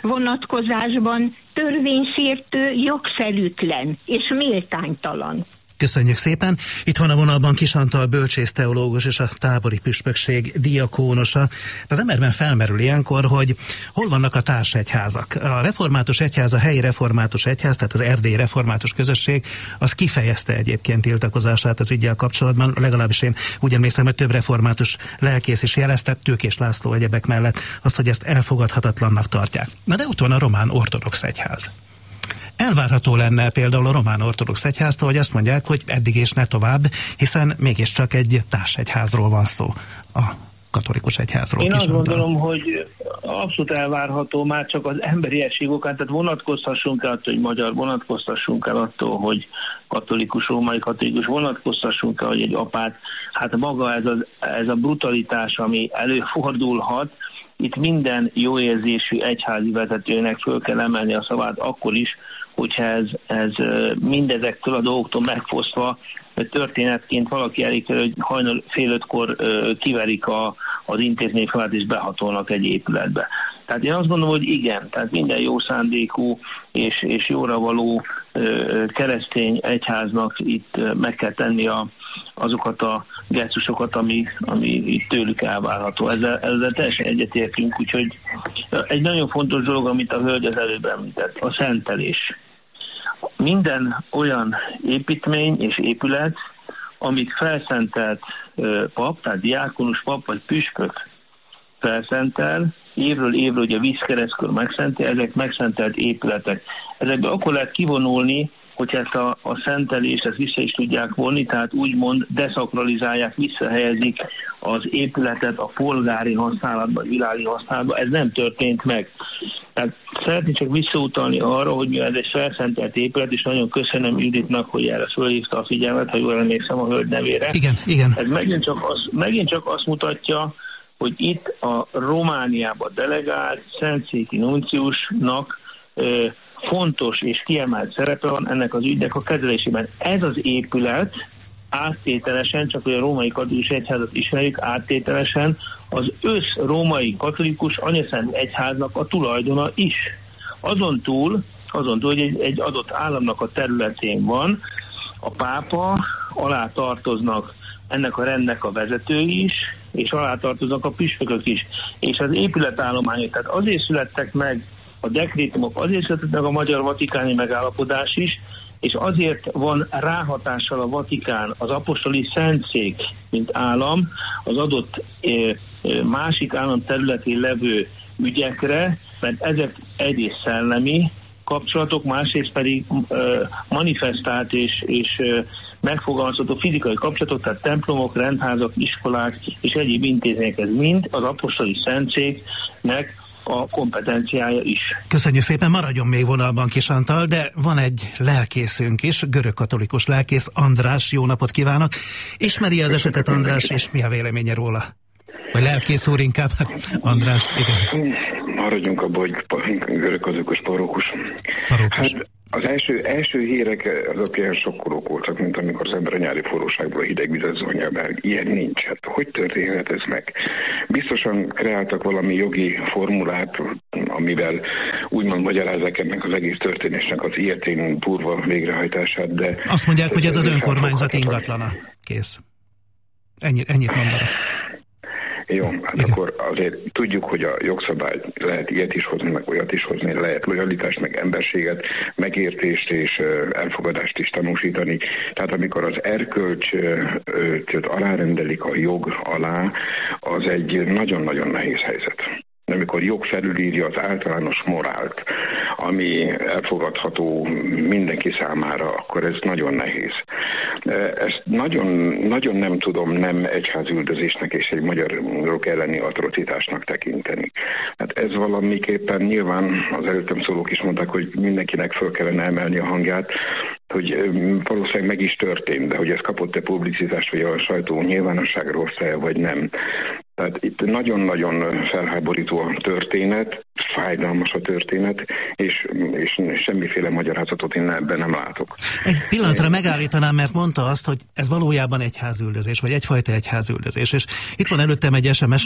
vonatkozásban törvénysértő, jogszerűtlen és méltánytalan. Köszönjük szépen. Itt van a vonalban Kiss Antal bölcsészteológus és a tábori püspökség diakónusa. Az emberben felmerül ilyenkor, hogy hol vannak a társegyházak. A református egyház, a helyi református egyház, tehát az erdélyi református közösség, az kifejezte egyébként tiltakozását az üggyel kapcsolatban. Legalábbis én úgy emlékszem, hogy több református lelkész is jelezte, Tőkés László egyebek mellett azt, hogy ezt elfogadhatatlannak tartják. Na de ott van a román ortodox egyház. Elvárható lenne például a román ortodox egyháztól, hogy azt mondják, hogy eddig és ne tovább, hiszen mégiscsak egy társegyházról van szó, a katolikus egyházról. Én azt gondolom, hogy abszolút elvárható már csak az emberiesség okán, tehát vonatkozhassunk el attól, hogy magyar, vonatkozhassunk el attól, hogy katolikus, római katolikus, vonatkozhassunk el, hogy egy apát, hát maga ez a brutalitás, ami előfordulhat, itt minden jóérzésű egyházi vezetőnek föl kell emelni a szavát akkor is, hogyha ez mindezektől a dolgoktól megfosztva történetként valaki elég, hogy hajnal fél 5-kor kiverik az intézményfalát és behatolnak egy épületbe. Tehát én azt gondolom, hogy igen, tehát minden jó szándékú és jóra való keresztény egyháznak itt meg kell tenni azokat a gesztusokat, ami itt tőlük elvárható. Ezzel teljesen egyetértünk, úgyhogy egy nagyon fontos dolog, amit a hölgy az előbb említett, a szentelés. Minden olyan építmény és épület, amit felszentelt pap, tehát diákonus pap vagy püspök felszentel, évről évre ugye vízkeresztkor megszentel, ezek megszentelt épületek. Ezekből akkor lehet kivonulni, hogy ezt a szentelést ezt vissza is tudják vonni, tehát úgymond deszakralizálják, visszahelyezik az épületet a polgári használatba, a világi használatba. Ez nem történt meg. Tehát szeretném csak visszautalni arra, hogy mivel ez egy felszentelt épület, és nagyon köszönöm Juditnak, hogy erre fölhívta a figyelmet, ha jól emlékszem a hölgy nevére. Igen. Ez megint csak azt mutatja, hogy itt a Romániába delegált szentszéki nunciusnak fontos és kiemelt szerepe van ennek az ügynek a kezelésében. Ez az épület áttételesen, csak hogy a római katolikus egyházat ismerjük, áttételesen az római katolikus anyaszent egyháznak a tulajdona is. Azon túl, hogy egy adott államnak a területén van, a pápa, alá tartoznak ennek a rendnek a vezetői is, és alá tartoznak a püspökök is. És az épületállományok, tehát azért születtek meg a dekrétumok, azért született meg a magyar vatikáni megállapodás is, és azért van ráhatással a Vatikán, az apostoli szentszék, mint állam, az adott másik állam területén levő ügyekre, mert ezek egyrészt szellemi kapcsolatok, másrészt pedig manifestált és megfogalmazható fizikai kapcsolatok, tehát templomok, rendházak, iskolák és egyéb intézmények, ez mind az apostoli szentszéknek a kompetenciája is. Köszönjük szépen, maradjon még vonalban Kiss Antal, de van egy lelkészünk is, görögkatolikus lelkész, András, jó napot kívánok. Ismeri az esetet, András, és mi a véleménye róla? Vagy lelkész úr inkább? András, igen. Maradjunk abban, hogy görögkatolikus parókus. Hát az első hírek azok ilyen sokkolók voltak, mint amikor az ember a nyári forróságból a hideg vizet zonja be. Ilyen nincs. Hát hogy történhet ez meg? Biztosan kreáltak valami jogi formulát, amivel úgymond magyarázzák ennek az egész történésnek az ilyetén durva végrehajtását, de... Azt mondják, hogy ez az önkormányzat ingatlana. Kész. Ennyit mondanak. Jó, hát akkor azért tudjuk, hogy a jogszabály lehet ilyet is hozni, meg olyat is hozni, lehet lojalitást, meg emberséget, megértést és elfogadást is tanúsítani. Tehát amikor az erkölcsöt alárendelik a jog alá, az egy nagyon-nagyon nehéz helyzet. Amikor jog felülírja az általános morált, ami elfogadható mindenki számára, akkor ez nagyon nehéz. Ezt nagyon nem tudom nem egyházüldözésnek és egy magyarok elleni atrocitásnak tekinteni. Hát ez valamiképpen nyilván az előttem szólók is mondták, hogy mindenkinek föl kellene emelni a hangját, hogy valószínűleg meg is történt, de hogy ez kapott-e publicitást, vagy a sajtó nyilvánosságra hozta-e, vagy nem. Tehát itt nagyon-nagyon felháborító a történet, fájdalmas a történet, és semmiféle magyarázatot én ebben nem látok. Egy pillanatra megállítanám, mert mondta azt, hogy ez valójában egyházüldözés, vagy egyfajta egyházüldözés, és itt van előttem egy SMS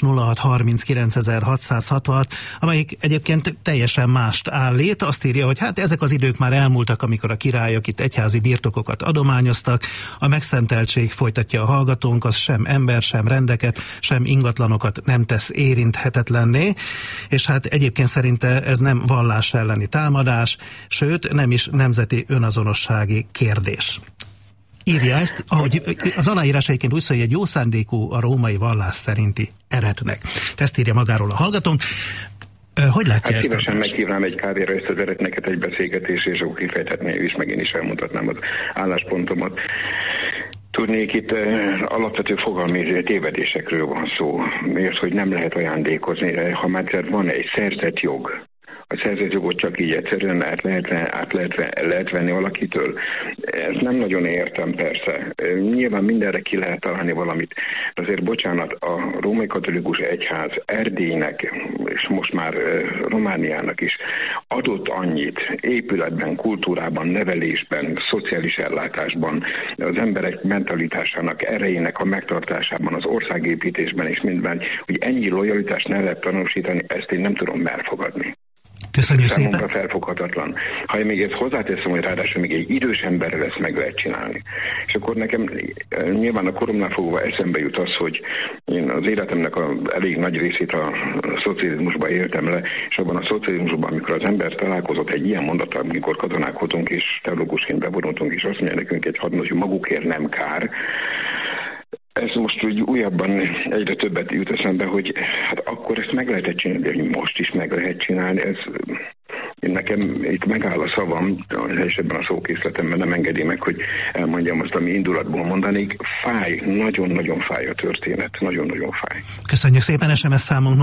06309666, amelyik egyébként teljesen mást állít. Azt írja, hogy hát ezek az idők már elmúltak, amikor a királyok itt egyházi birtokokat adományoztak, a megszenteltség, folytatja a hallgatónk, az sem ember, sem rendeket, sem ingatlanokat nem tesz érinthetetlenné, és hát egyébként szerinte ez nem vallás elleni támadás, sőt nem is nemzeti önazonossági kérdés. Írja ezt, ahogy az aláírás egyébként úgy szól, hogy egy jó szándékú, a római vallás szerinti eretnek. Ezt írja magáról a hallgatónk. Hogy látja ezt? Szívesen meghívnám egy kávéra ezt az eretneket, egy beszélgetésre, és akkor kifejthetném, és meg én is elmutatnám az álláspontomat. Tudnék, itt alapvető fogalmi tévedésekről van szó. Miért, hogy nem lehet ajándékozni, ha már van egy szerzett jog. A szerzett jogot csak így egyszerűen át lehet venni valakitől. Ezt nem nagyon értem, persze. Nyilván mindenre ki lehet találni valamit. De azért bocsánat, a római katolikus egyház Erdélynek, és most már Romániának is adott annyit épületben, kultúrában, nevelésben, szociális ellátásban, az emberek mentalitásának, erejének a megtartásában, az országépítésben és mindben, hogy ennyi lojalitást ne lehet tanúsítani, ezt én nem tudom elfogadni. Köszönjük szépen. Felfoghatatlan. Ha én még ezt hozzáteszem, hogy ráadásul még egy idős emberrel ezt meg lehet csinálni. És akkor nekem nyilván a koromnál fogva eszembe jut az, hogy én az életemnek elég nagy részét a szocializmusban éltem le, és abban a szocializmusban, amikor az ember találkozott egy ilyen mondattal, amikor katonálkodunk és teológusként bevonultunk, és azt mondja nekünk egy hadnagy, hogy magukért nem kár. Ez most úgy újabban egyre többet jut eszembe, hogy hát akkor ezt meg lehetett csinálni, de hogy most is meg lehet csinálni, ez nekem itt megáll a szavam, és ebben a szókészletemben nem engedi meg, hogy elmondjam azt, ami indulatból mondanék. Fáj, nagyon-nagyon fáj a történet, nagyon-nagyon fáj. Köszönjük szépen, SMS számunk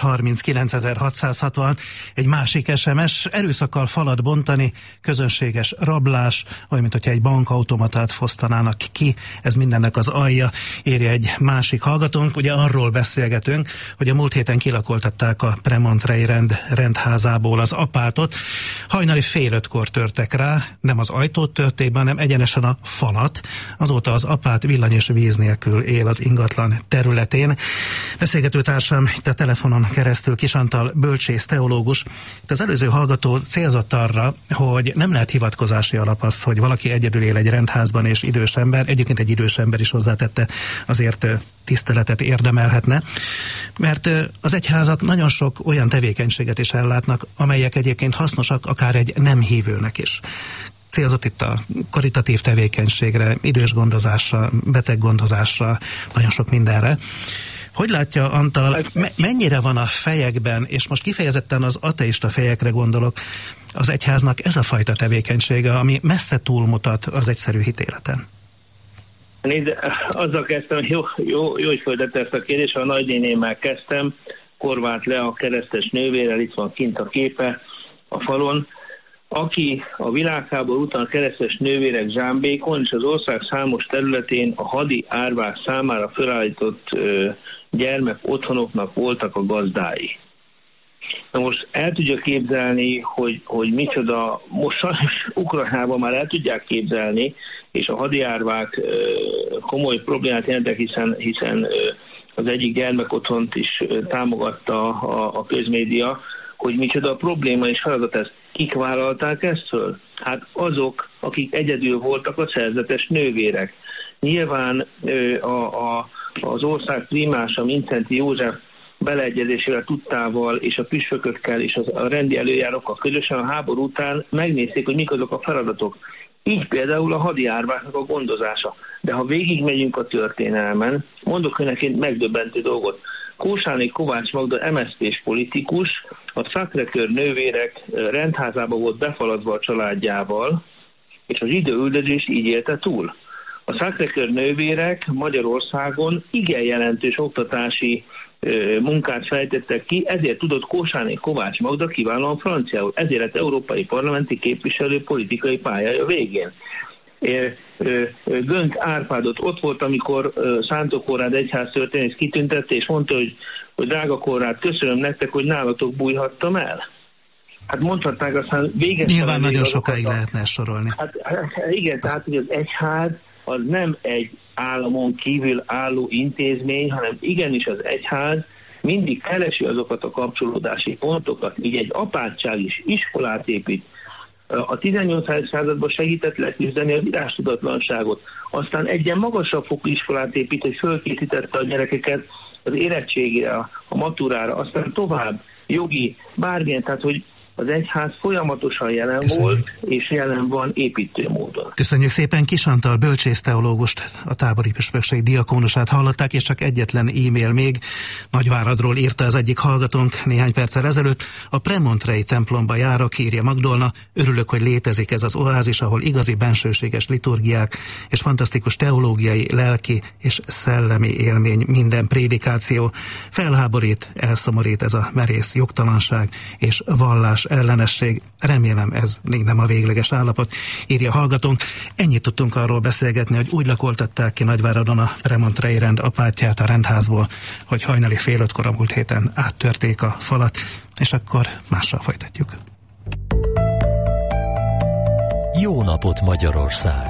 06309666, egy másik SMS, erőszakkal falat bontani, közönséges rablás, olyan, mint hogyha egy bankautomatát fosztanának ki, ez mindennek az alja, írja egy másik hallgatónk. Ugye arról beszélgetünk, hogy a múlt héten kilakoltatták a Premontrei rendházából az apátot. Hajnali 4:30-kor törtek rá, nem az ajtót törték be, hanem egyenesen a falat. Azóta az apát villany és víz nélkül él az ingatlan területén. Beszélgető társam itt a telefonon keresztül Kis Antal bölcsész teológus. Itt az előző hallgató célzott arra, hogy nem lehet hivatkozási alap az, hogy valaki egyedül él egy rendházban és idős ember. Egyébként egy idős ember is hozzátette, azért tiszteletet érdemelhetne. Mert az egyházak nagyon sok olyan tevékenységet is ellátnak, amelyek egyébként hasznosak akár egy nem hívőnek is. Célzott itt a karitatív tevékenységre, idős gondozásra, beteg gondozásra, nagyon sok mindenre. Hogy látja, Antal, mennyire van a fejekben, és most kifejezetten az ateista fejekre gondolok, az egyháznak ez a fajta tevékenysége, ami messze túlmutat az egyszerű hitéleten? Nézd, azzal kezdtem, jó, hogy föltette ezt a kérdést, a nagynénémmel kezdtem, Horváth Lea keresztes nővérrel, itt van kint a képe a falon, aki a világháború után keresztes nővérek zsámbékon és az ország számos területén a hadi árvák számára felállított gyermek otthonoknak voltak a gazdái. Na most el tudja képzelni, hogy micsoda, most sajnos Ukrajnában már el tudják képzelni, és a hadiárvák komoly problémát jelentek, hiszen az egyik gyermekotthont is támogatta a közmédia, hogy micsoda a probléma és feladat ez. Kik vállalták ezt föl? Hát azok, akik egyedül voltak, a szerzetes nővérek. Nyilván az ország primása, Mindszenty József beleegyezésével, tudtával és a püspökökkel és a rendi előjárókkal közösen a háború után megnézték, hogy mik azok a feladatok. Így például a hadiárváknak a gondozása. De ha végigmegyünk a történelmen, mondok önnek megdöbbentő dolgot. Kósáné Kovács Magda MSZP-s politikus, a Sacré-Cœur nővérek rendházába volt befaladva a családjával, és a zsidó üldözést így élte túl. A Sacré-Cœur nővérek Magyarországon igen jelentős oktatási munkát fejtettek ki, ezért tudott Kósáné Kovács Magda kiválóan franciául, ezért lett európai parlamenti képviselő politikai pályája végén. Gönc Árpádot ott volt, amikor Szántó Konrád egyháztörténész kitüntette, és mondta, hogy drága Konrád, köszönöm nektek, hogy nálatok bújhattam el. Hát mondhatnák, aztán végeztem. Nyilván nagyon sokáig lehetne sorolni. Hát igen, tehát hogy az egyház az nem egy államon kívül álló intézmény, hanem igenis az egyház mindig keresi azokat a kapcsolódási pontokat, így egy apátság is iskolát épít. A 18. században segített leküzdeni a írástudatlanságot. Aztán egyen magasabb fokú iskolát épít, hogy fölkészítette a gyerekeket az érettségére, a maturára, aztán tovább jogi, bármilyen, tehát hogy az egyház folyamatosan jelen volt, és jelen van építő módon. Köszönjük szépen, Kiss Antal bölcsészteológust, a tábori püspökség diakónusát hallották, és csak egyetlen e-mail még. Nagyváradról írta az egyik hallgatónk néhány perccel ezelőtt. A Premontrei templomba járok, írja Magdolna. Örülök, hogy létezik ez az oázis, ahol igazi bensőséges liturgiák és fantasztikus teológiai, lelki és szellemi élmény, minden prédikáció. Felháborít, elszomorít ez a merész jogtalanság és vallás ellenesség. Remélem ez még nem a végleges állapot, írja hallgatónk. Ennyit tudtunk arról beszélgetni, hogy úgy lakoltatták ki Nagyváradon a Premontrei rend apátját a rendházból, hogy hajnali 4:30 a múlt héten áttörték a falat, és akkor mással folytatjuk. Jó napot, Magyarország!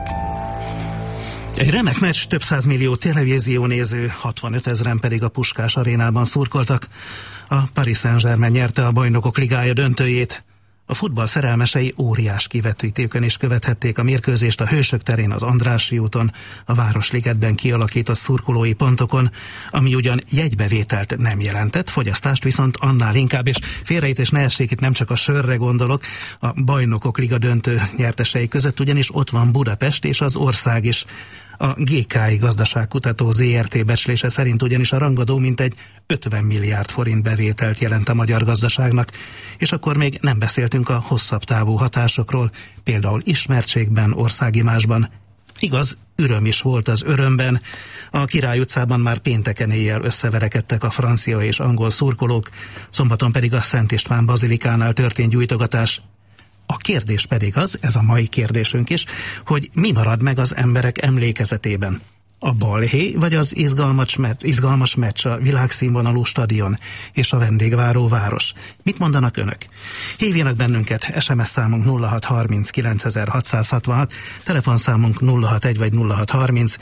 Egy remek meccs, több 100 millió televíziónéző, 65 000 pedig a Puskás arénában szurkoltak. A Paris Saint-Germain nyerte a Bajnokok Ligája döntőjét. A futball szerelmesei óriás kivetítőkön is követhették a mérkőzést a Hősök terén, az Andrássy úton, a Városligetben kialakított szurkolói pontokon, ami ugyan jegybevételt nem jelentett, fogyasztást viszont annál inkább, és félreértés ne essék, itt nem csak a sörre gondolok, a Bajnokok Liga döntő nyertesei között ugyanis ott van Budapest és az ország is. A GKI Gazdaságkutató ZRT becslése szerint ugyanis a rangadó mintegy 50 milliárd forint bevételt jelent a magyar gazdaságnak, és akkor még nem beszéltünk a hosszabb távú hatásokról, például ismertségben, országimázsban. Igaz, öröm is volt az örömben. A Király utcában már pénteken éjjel összeverekedtek a francia és angol szurkolók, szombaton pedig a Szent István bazilikánál történt gyújtogatás. A kérdés pedig az, ez a mai kérdésünk is, hogy mi marad meg az emberek emlékezetében. A balhé vagy az izgalmas meccs, a világszínvonalú stadion és a vendégváró város. Mit mondanak önök? Hívjanak bennünket, SMS számunk 0630 9666, telefonszámunk 061 vagy 0630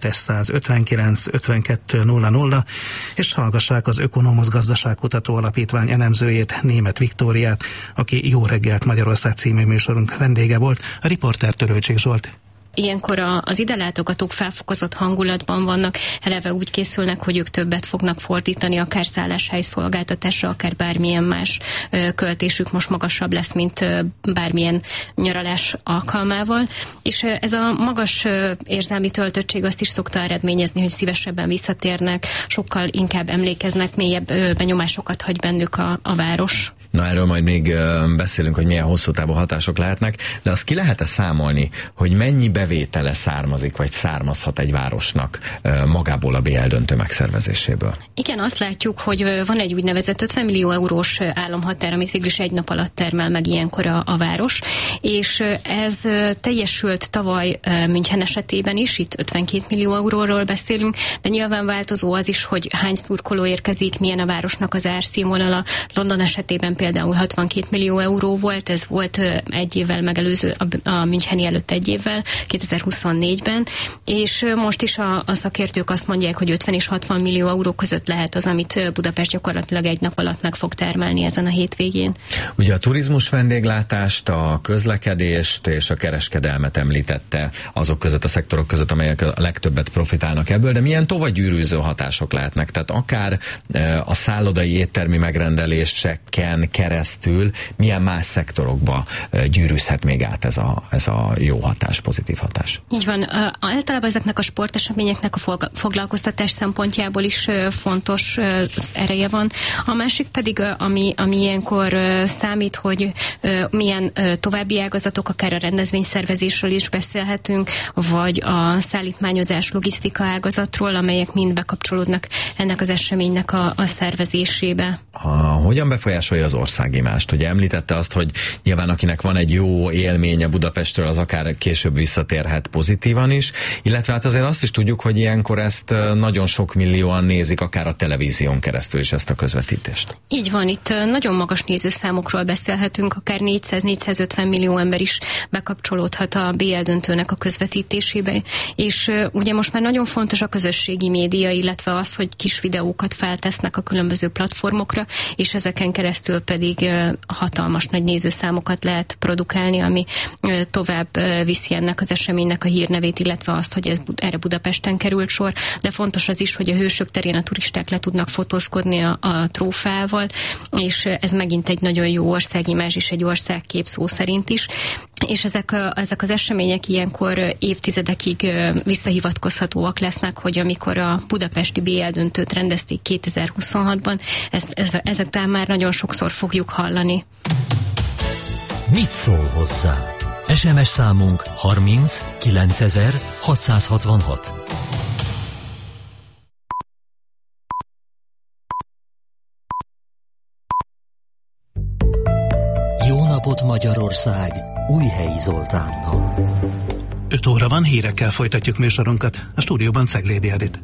759 52 00, és hallgassák az Ökonomusz Gazdaságkutató Alapítvány elemzőjét, Németh Viktóriát, aki Jó reggelt Magyarország című műsorunk vendége volt, a riporter Törőcsik Zsolt. Ilyenkor az ide látogatók felfokozott hangulatban vannak, eleve úgy készülnek, hogy ők többet fognak fordítani, akár szálláshely szolgáltatásra, akár bármilyen más költésük most magasabb lesz, mint bármilyen nyaralás alkalmával. És ez a magas érzelmi töltöttség azt is szokta eredményezni, hogy szívesebben visszatérnek, sokkal inkább emlékeznek, mélyebb benyomásokat hagy bennük a város. Na, erről majd még beszélünk, hogy milyen hosszú távú hatások lehetnek, de azt ki lehet-e számolni, hogy mennyi bevétele származik, vagy származhat egy városnak magából a BL döntő megszervezéséből? Igen, azt látjuk, hogy van egy úgynevezett 50 millió eurós államhatár, amit végül is egy nap alatt termel meg ilyenkor a város, és ez teljesült tavaly München esetében is, itt 52 millió euróról beszélünk, de nyilván változó az is, hogy hány szurkoló érkezik, milyen a városnak az árszínvonala. London esetében például 62 millió euró volt, ez volt egy évvel megelőző a Müncheni előtt egy évvel, 2024-ben, és most is a szakértők azt mondják, hogy 50 és 60 millió euró között lehet az, amit Budapest gyakorlatilag egy nap alatt meg fog termelni ezen a hétvégén. Ugye a turizmus vendéglátást, a közlekedést és a kereskedelmet említette azok között, a szektorok között, amelyek a legtöbbet profitálnak ebből, de milyen tovagyűrűző hatások lehetnek? Tehát akár a szállodai éttermi megrendeléseken keresztül milyen más szektorokba gyűrűzhet még át ez a jó hatás, pozitív hatás? Így van. Általában ezeknek a sporteseményeknek a foglalkoztatás szempontjából is fontos ereje van. A másik pedig, ami ilyenkor számít, hogy milyen további ágazatok, akár a rendezvényszervezésről is beszélhetünk, vagy a szállítmányozás, logisztika ágazatról, amelyek mind bekapcsolódnak ennek az eseménynek a szervezésébe. Hogyan befolyásolja az országimást. Ugye említette azt, hogy nyilván akinek van egy jó élménye Budapestről, az akár később visszatérhet pozitívan is, illetve hát azért azt is tudjuk, hogy ilyenkor ezt nagyon sok millióan nézik, akár a televízión keresztül is ezt a közvetítést. Így van, itt nagyon magas nézőszámokról beszélhetünk, akár 400-450 millió ember is bekapcsolódhat a BL döntőnek a közvetítésébe, és ugye most már nagyon fontos a közösségi média, illetve az, hogy kis videókat feltesznek a különböző platformokra, és ezeken keresztül pedig hatalmas nagy nézőszámokat lehet produkálni, ami tovább viszi ennek az eseménynek a hírnevét, illetve azt, hogy erre Budapesten került sor, de fontos az is, hogy a Hősök terén a turisták le tudnak fotózkodni a trófeával, és ez megint egy nagyon jó országimázs és egy országkép szó szerint is, és ezek az események ilyenkor évtizedekig visszahivatkozhatóak lesznek, hogy amikor a budapesti BL döntőt rendezték 2026-ban, ezekben már nagyon sokszor fogjuk hallani. Mit szól hozzá? SMS számunk 30 9000 666. Jó napot Magyarország! Újhelyi Zoltánnal. 5 óra van, hírekkel folytatjuk műsorunkat. A stúdióban Ceglédi Edith.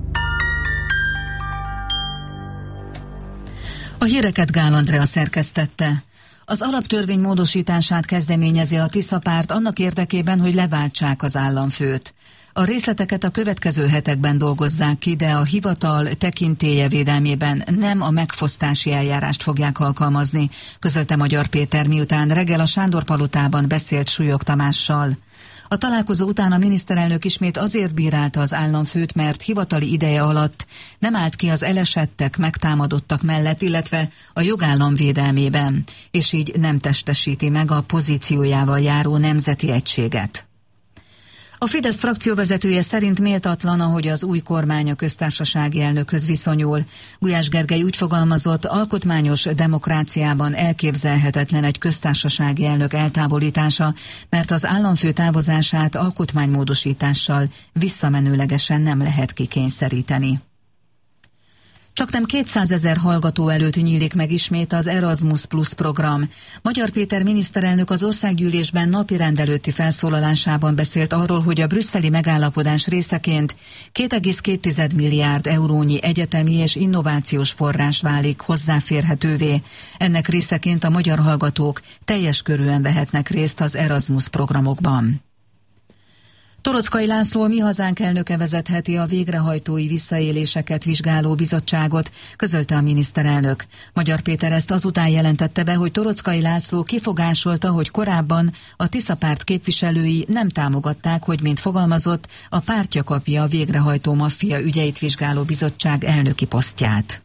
A híreket Gál Andrea szerkesztette. Az alaptörvény módosítását kezdeményezi a Tisza párt annak érdekében, hogy leváltsák az államfőt. A részleteket a következő hetekben dolgozzák ki, de a hivatal tekintélye védelmében nem a megfosztási eljárást fogják alkalmazni, közölte Magyar Péter, miután reggel a Sándor-palotában beszélt Súlyog Tamással. A találkozó után a miniszterelnök ismét azért bírálta az államfőt, mert hivatali ideje alatt nem állt ki az elesettek, megtámadottak mellett, illetve a jogállam védelmében, és így nem testesíti meg a pozíciójával járó nemzeti egységet. A Fidesz frakcióvezetője szerint méltatlan, ahogy az új kormány a köztársasági elnökhöz viszonyul. Gulyás Gergely úgy fogalmazott, alkotmányos demokráciában elképzelhetetlen egy köztársasági elnök eltávolítása, mert az államfő távozását alkotmánymódosítással visszamenőlegesen nem lehet kikényszeríteni. Csaknem 200 000 hallgató előtt nyílik meg ismét az Erasmus Plus program. Magyar Péter miniszterelnök az országgyűlésben napirend előtti felszólalásában beszélt arról, hogy a brüsszeli megállapodás részeként 2,2 milliárd eurónyi egyetemi és innovációs forrás válik hozzáférhetővé. Ennek részeként a magyar hallgatók teljes körűen vehetnek részt az Erasmus programokban. Toroczkai László, a Mi Hazánk elnöke vezetheti a végrehajtói visszaéléseket vizsgáló bizottságot, közölte a miniszterelnök. Magyar Péter ezt azután jelentette be, hogy Toroczkai László kifogásolta, hogy korábban a Tisza párt képviselői nem támogatták, hogy mint fogalmazott, a pártja kapja a végrehajtó maffia ügyeit vizsgáló bizottság elnöki posztját.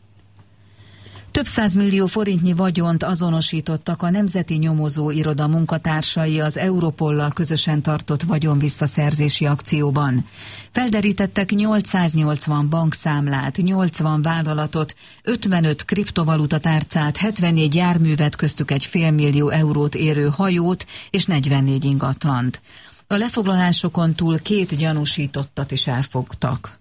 Több 100 millió forintnyi vagyont azonosítottak a Nemzeti Nyomozó Iroda munkatársai az Europollal közösen tartott vagyonvisszaszerzési akcióban. Felderítettek 880 bankszámlát, 80 vállalatot, 55 kriptovaluta tárcát, 74 járművet, köztük egy $500 000 érő hajót és 44 ingatlant. A lefoglalásokon túl 2 gyanúsítottat is elfogtak.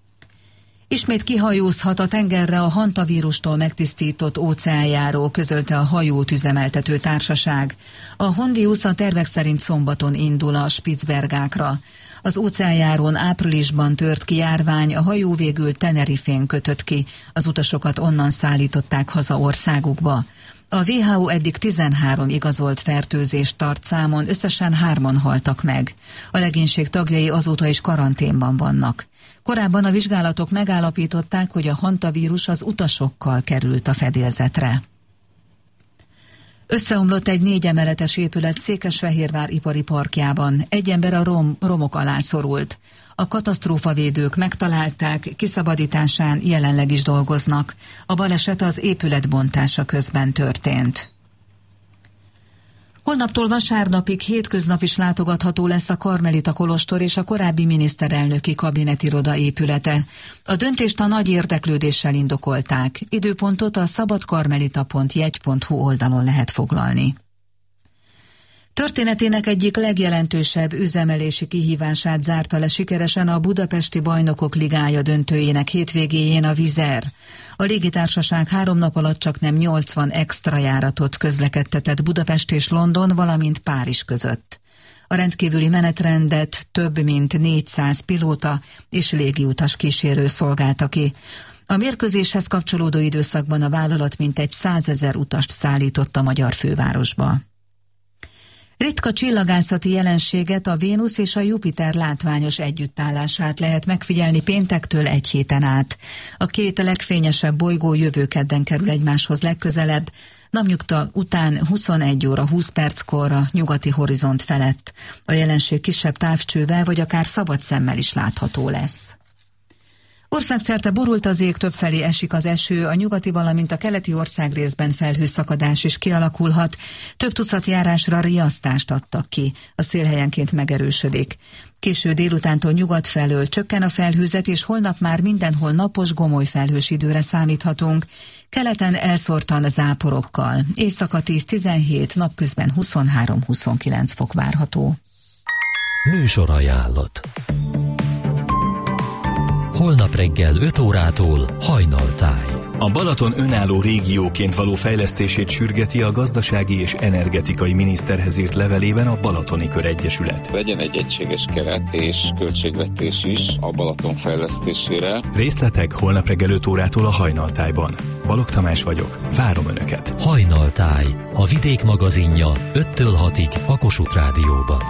Ismét kihajózhat a tengerre a hantavírustól megtisztított óceánjáró, közölte a hajót üzemeltető társaság. A Hondius a tervek szerint szombaton indul a Spitzbergákra. Az óceánjárón áprilisban tört ki járvány, a hajó végül Tenerifén kötött ki, az utasokat onnan szállították haza országukba. A WHO eddig 13 igazolt fertőzést tart számon, összesen 3-an haltak meg. A legénység tagjai azóta is karanténban vannak. Korábban a vizsgálatok megállapították, hogy a hantavírus az utasokkal került a fedélzetre. Összeomlott egy 4 emeletes épület Székesfehérvár ipari parkjában. Egy ember a romok alá szorult. A katasztrófavédők megtalálták, kiszabadításán jelenleg is dolgoznak. A baleset az épület bontása közben történt. Holnaptól vasárnapig hétköznap is látogatható lesz a Karmelita kolostor és a korábbi miniszterelnöki kabinetiroda épülete. A döntést a nagy érdeklődéssel indokolták. Időpontot a szabadkarmelita.jegy.hu oldalon lehet foglalni. Történetének egyik legjelentősebb üzemelési kihívását zárta le sikeresen a Budapesti Bajnokok Ligája döntőjének hétvégéjén a Wizz Air. A légitársaság 3 nap alatt csaknem 80 extra járatot közlekedtetett Budapest és London, valamint Párizs között. A rendkívüli menetrendet több mint 400 pilóta és légiutas kísérő szolgálta ki. A mérkőzéshez kapcsolódó időszakban a vállalat mintegy 100 000 utast szállított a magyar fővárosba. Ritka csillagászati jelenséget, a Vénusz és a Jupiter látványos együttállását lehet megfigyelni péntektől egy héten át. A 2 legfényesebb bolygó jövő kedden kerül egymáshoz legközelebb, napnyugta után 21 óra 20 perckor a nyugati horizont felett. A jelenség kisebb távcsővel vagy akár szabad szemmel is látható lesz. Országszerte borult az ég, többfelé esik az eső, a nyugati, valamint a keleti országrészben felhőszakadás is kialakulhat. Több tucat járásra riasztást adtak ki, a szél helyenként megerősödik. Késő délutántól nyugat felől csökken a felhőzet, és holnap már mindenhol napos, gomoly felhős időre számíthatunk. Keleten elszórtan záporokkal, éjszaka 10-17, napközben 23-29 fok várható. Műsorajánlat. Holnap reggel 5 órától Hajnaltáj. A Balaton önálló régióként való fejlesztését sürgeti a gazdasági és energetikai miniszterhez írt levelében a Balatoni Köregyesület. Legyen egy egységes keret és költségvetés is a Balaton fejlesztésére. Részletek holnap reggel 5 órától a Hajnaltájban. Balogh Tamás vagyok, várom Önöket. Hajnaltáj, a vidék magazinja 5-től 6-ig a Kossuth Rádióban.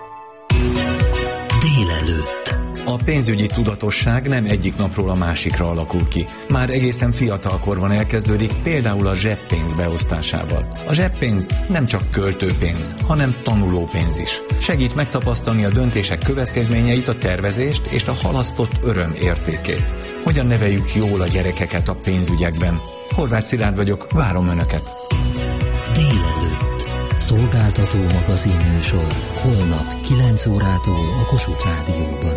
Délelőtt. A pénzügyi tudatosság nem egyik napról a másikra alakul ki. Már egészen fiatalkorban elkezdődik, például a zseppénz beosztásával. A zseppénz nem csak költőpénz, hanem tanulópénz is. Segít megtapasztalni a döntések következményeit, a tervezést és a halasztott öröm értékét. Hogyan neveljük jól a gyerekeket a pénzügyekben? Horváth Szilárd vagyok, várom Önöket. Délelőtt. Szolgáltató magazinműsor. Holnap 9 órától a Kossuth Rádióban.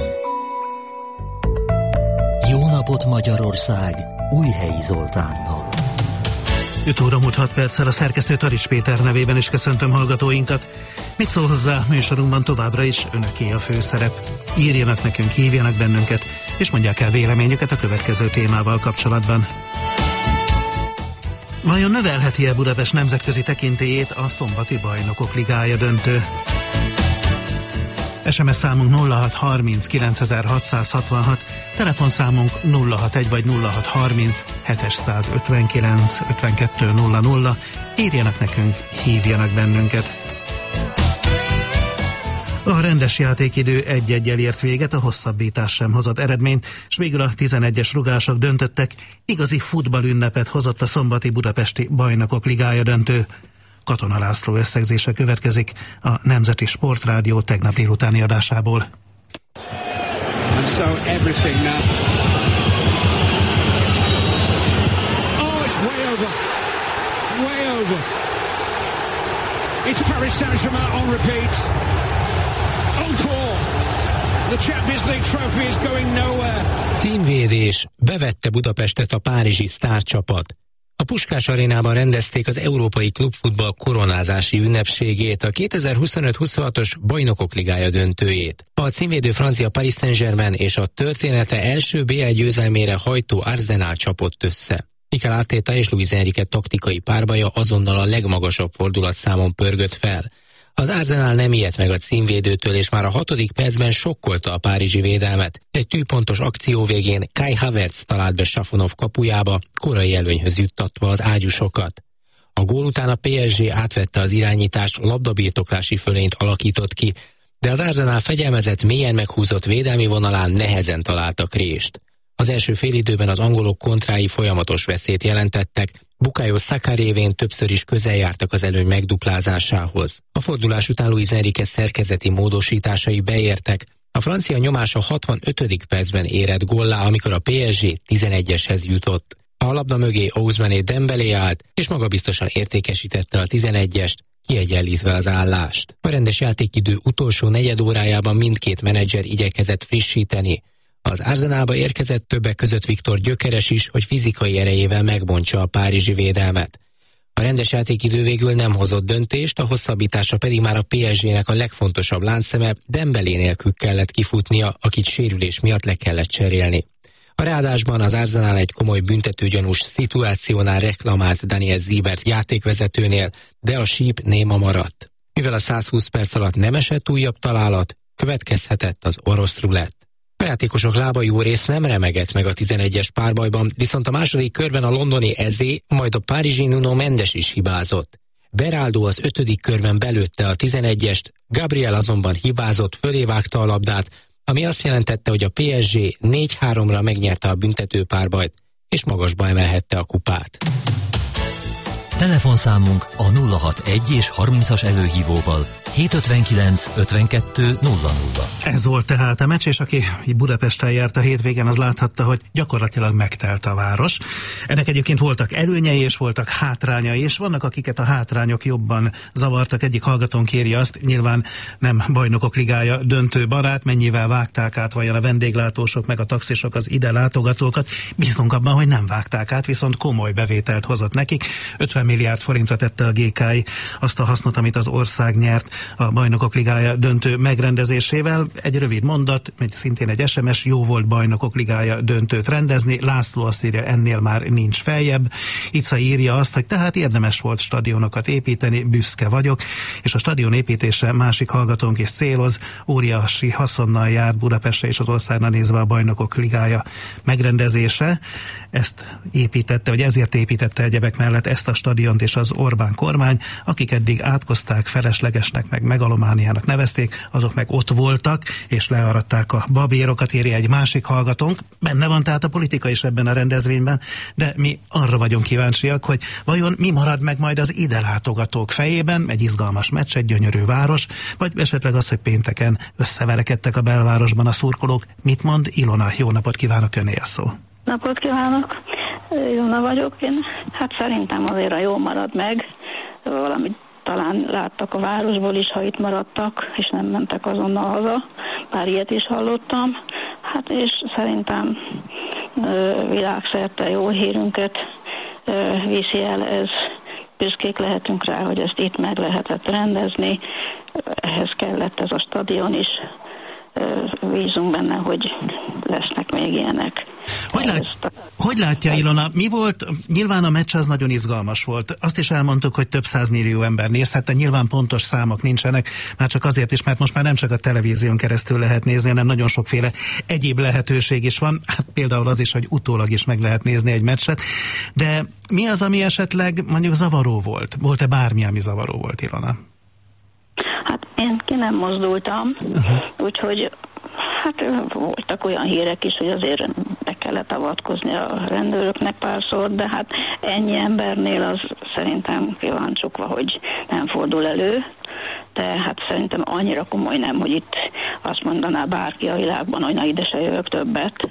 Jó napot Magyarország, Újhelyi Zoltánnal. 5 óra múlt 6 perccel a szerkesztő Tarics Péter nevében is köszöntöm hallgatóinkat. Mit szól hozzá műsorunkban továbbra is önöké a főszerep. Írjanak nekünk, hívjanak bennünket, és mondják el véleményüket a következő témával kapcsolatban. Vajon növelheti-e Budapest nemzetközi tekintélyét a szombati Bajnokok Ligája döntő? SMS számunk 0630 9666, telefonszámunk 061 vagy 0630 759 5200. Írjanak nekünk, hívjanak bennünket. A rendes játékidő 1-1-jel ért véget, a hosszabbítás sem hozott eredményt, és végül a 11-es rugások döntöttek, igazi futballünnepet hozott a szombati Budapesti Bajnokok Ligája döntő. Katona László összegzése következik a Nemzeti Sportrádió tegnap délutáni adásából. And so everything now. Oh, it's way over. Way over. It's Paris Saint-Germain on repeat. Encore. The Champions League trophy is going nowhere. Címvédés. Bevette Budapestet a párizsi sztárcsapat. A Puskás Arénában rendezték az Európai Klubfutball koronázási ünnepségét, a 2025-26-os Bajnokok Ligája döntőjét. A címvédő francia Paris Saint-Germain és a története első BL győzelmére hajtó Arsenal csapott össze. Mikel Arteta és Luis Enrique taktikai párbaja azonnal a legmagasabb fordulatszámon pörgött fel. Az Arsenal nem ijedt meg a címvédőtől, és már a 6. percben sokkolta a párizsi védelmet. Egy tűpontos akció végén Kai Havertz talált be Safonov kapujába, korai előnyhöz juttatva az ágyusokat. A gól után a PSG átvette az irányítást, labdabirtoklási fölényt alakított ki, de az Arsenal fegyelmezett, mélyen meghúzott védelmi vonalán nehezen találtak rést. Az első félidőben az angolok kontrái folyamatos veszélyt jelentettek, Bukayo Saka révén többször is közel jártak az előny megduplázásához. A fordulás után Luis Enrique szerkezeti módosításai beértek, a francia nyomás a 65. percben érett góllá, amikor a PSG 11-eshez jutott. A labda mögé Ousmane Dembélé állt, és magabiztosan értékesítette a 11-est, kiegyenlítve az állást. A rendes játékidő utolsó negyed órájában mindkét menedzser igyekezett frissíteni. Az Arsenalba érkezett többek között Viktor Gyökeres is, hogy fizikai erejével megbontsa a párizsi védelmet. A rendes játékidő végül nem hozott döntést, a hosszabbításra pedig már a PSG-nek a legfontosabb láncszeme Dembélé nélkül kellett kifutnia, akit sérülés miatt le kellett cserélni. A ráadásban az Arsenal egy komoly büntetőgyanús szituációnál reklamált Daniel Siebert játékvezetőnél, de a síp néma maradt. Mivel a 120 perc alatt nem esett újabb találat, következhetett az orosz rulett. A játékosok lába jó rész nem remegett meg a 11-es párbajban, viszont a második körben a londoni Ezé, majd a párizsi Nuno Mendes is hibázott. Beraldo az 5. körben belőtte a 11-est, Gabriel azonban hibázott, fölévágta a labdát, ami azt jelentette, hogy a PSG 4-3-ra megnyerte a büntető párbajt, és magasba emelhette a kupát. Telefonszámunk a 061 és 30-as előhívóval 759 52 00. Ez volt tehát a meccs, és aki Budapesten járt a hétvégen, az láthatta, hogy gyakorlatilag megtelt a város. Ennek egyébként voltak előnyei, és voltak hátrányai, és vannak, akiket a hátrányok jobban zavartak. Egyik hallgatón kéri azt, nyilván nem Bajnokok Ligája döntő barát, mennyivel vágták át vajon a vendéglátósok meg a taxisok az ide látogatókat. Bízunk abban, hogy nem vágták át, viszont komoly bevételt hozott nekik. 50 milliárd forintra tette a GKI azt a hasznot, amit az ország nyert a Bajnokok Ligája döntő megrendezésével. Egy rövid mondat, szintén egy SMS, jó volt Bajnokok Ligája döntőt rendezni. László azt írja, ennél már nincs feljebb. Ica írja azt, hogy tehát érdemes volt stadionokat építeni, büszke vagyok, és a stadion építése másik hallgatónk is céloz, óriási haszonnal jár Budapestre és az országra nézve a Bajnokok Ligája megrendezése. Ezt építette, vagy ezért építette egyebek mellett ezt a stadiont és az Orbán kormány, akik eddig átkozták, feleslegesnek, meg megalomániának nevezték, azok meg ott voltak, és learadták a babérokat, írja egy másik hallgatónk. Benne van tehát a politika is ebben a rendezvényben, de mi arra vagyunk kíváncsiak, hogy vajon mi marad meg majd az ide látogatók fejében, egy izgalmas meccs, egy gyönyörű város, vagy esetleg az, hogy pénteken összeverekedtek a belvárosban a szurkolók. Mit mond Ilona? Jó napot kívánok, öné a szó. Napot kívánok, Ilona vagyok én. Hát szerintem azért a jó marad meg, valamit talán láttak a városból is, ha itt maradtak, és nem mentek azonnal haza. Bár ilyet is hallottam. Hát és szerintem világszerte jó hírünket viszi el ez. Büszkék lehetünk rá, hogy ezt itt meg lehetett rendezni. Ehhez kellett ez a stadion is. Bízunk benne, hogy lesznek még ilyenek. Hogy látja, Ilona, mi volt? Nyilván a meccs az nagyon izgalmas volt. Azt is elmondtuk, hogy több 100 millió ember nézhette. Nyilván pontos számok nincsenek, már csak azért is, mert most már nem csak a televízión keresztül lehet nézni, hanem nagyon sokféle egyéb lehetőség is van. Hát például az is, hogy utólag is meg lehet nézni egy meccset. De mi az, ami esetleg mondjuk zavaró volt? Volt-e bármi, ami zavaró volt, Ilona? Hát én ki nem mozdultam, úgyhogy hát voltak olyan hírek is, hogy azért be kellett avatkozni a rendőröknek párszor, de hát ennyi embernél az szerintem ki van csukva, hogy nem fordul elő. De hát szerintem annyira komoly nem, hogy itt azt mondaná bárki a világban, hogy na ide se jövök többet.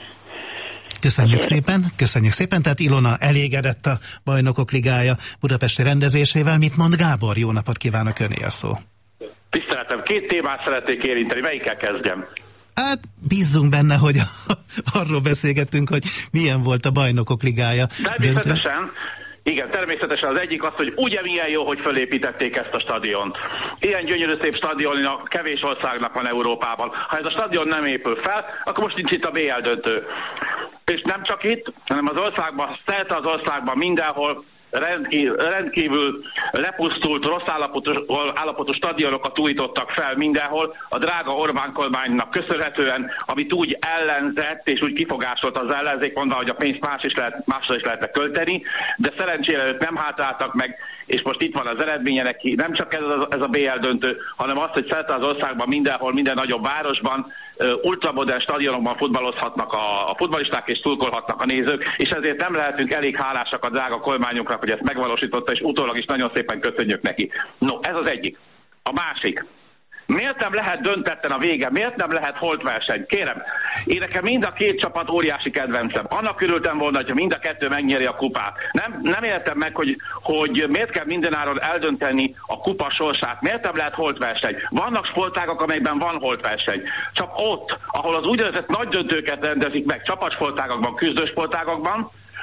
Köszönjük szépen. Tehát Ilona elégedett a Bajnokok Ligája budapesti rendezésével. Mit mond Gábor? Jó napot kívánok, öné a szó. Tiszteletem, 2 témát szeretnék érinteni, melyikkel kezdjem? Hát bízzunk benne, hogy arról beszélgettünk, hogy milyen volt a Bajnokok Ligája. Természetesen, igen, természetesen az egyik az, hogy ugye milyen jó, hogy fölépítették ezt a stadiont. Ilyen gyönyörű szép stadion a kevés országnak van Európában. Ha ez a stadion nem épül fel, akkor most nincs itt a BL döntő. És nem csak itt, hanem az országban, szerte az országban mindenhol rendkívül lepusztult, rossz állapotú stadionokat újítottak fel mindenhol, a drága Orbán kormánynak köszönhetően, amit úgy ellenzett és úgy kifogásolt az ellenzék, mondva, hogy a pénzt másra is lehetne költeni, de szerencsére ők nem hátráltak meg, és most itt van az eredménye neki. Nem csak ez a BL döntő, hanem az, hogy szerte az országban mindenhol, minden nagyobb városban ultramodern stadionokban futballozhatnak a futballisták és szurkolhatnak a nézők, és ezért nem lehetünk elég hálásak a drága kormányunknak, hogy ezt megvalósította, és utólag is nagyon szépen köszönjük neki. No, ez az egyik. A másik. Miért nem lehet döntetten a vége? Miért nem lehet holtverseny? Kérem, én nekem mind a 2 csapat óriási kedvencem. Annak örültem volna, hogyha mind a 2 megnyeri a kupát. Nem értem meg, hogy miért kell mindenáron eldönteni a kupa sorsát. Miért nem lehet holtverseny? Vannak sportágak, amelyekben van holtverseny. Csak ott, ahol az úgynevezett nagy döntőket rendezik meg, csapatsportágakban, küzdősportágakban,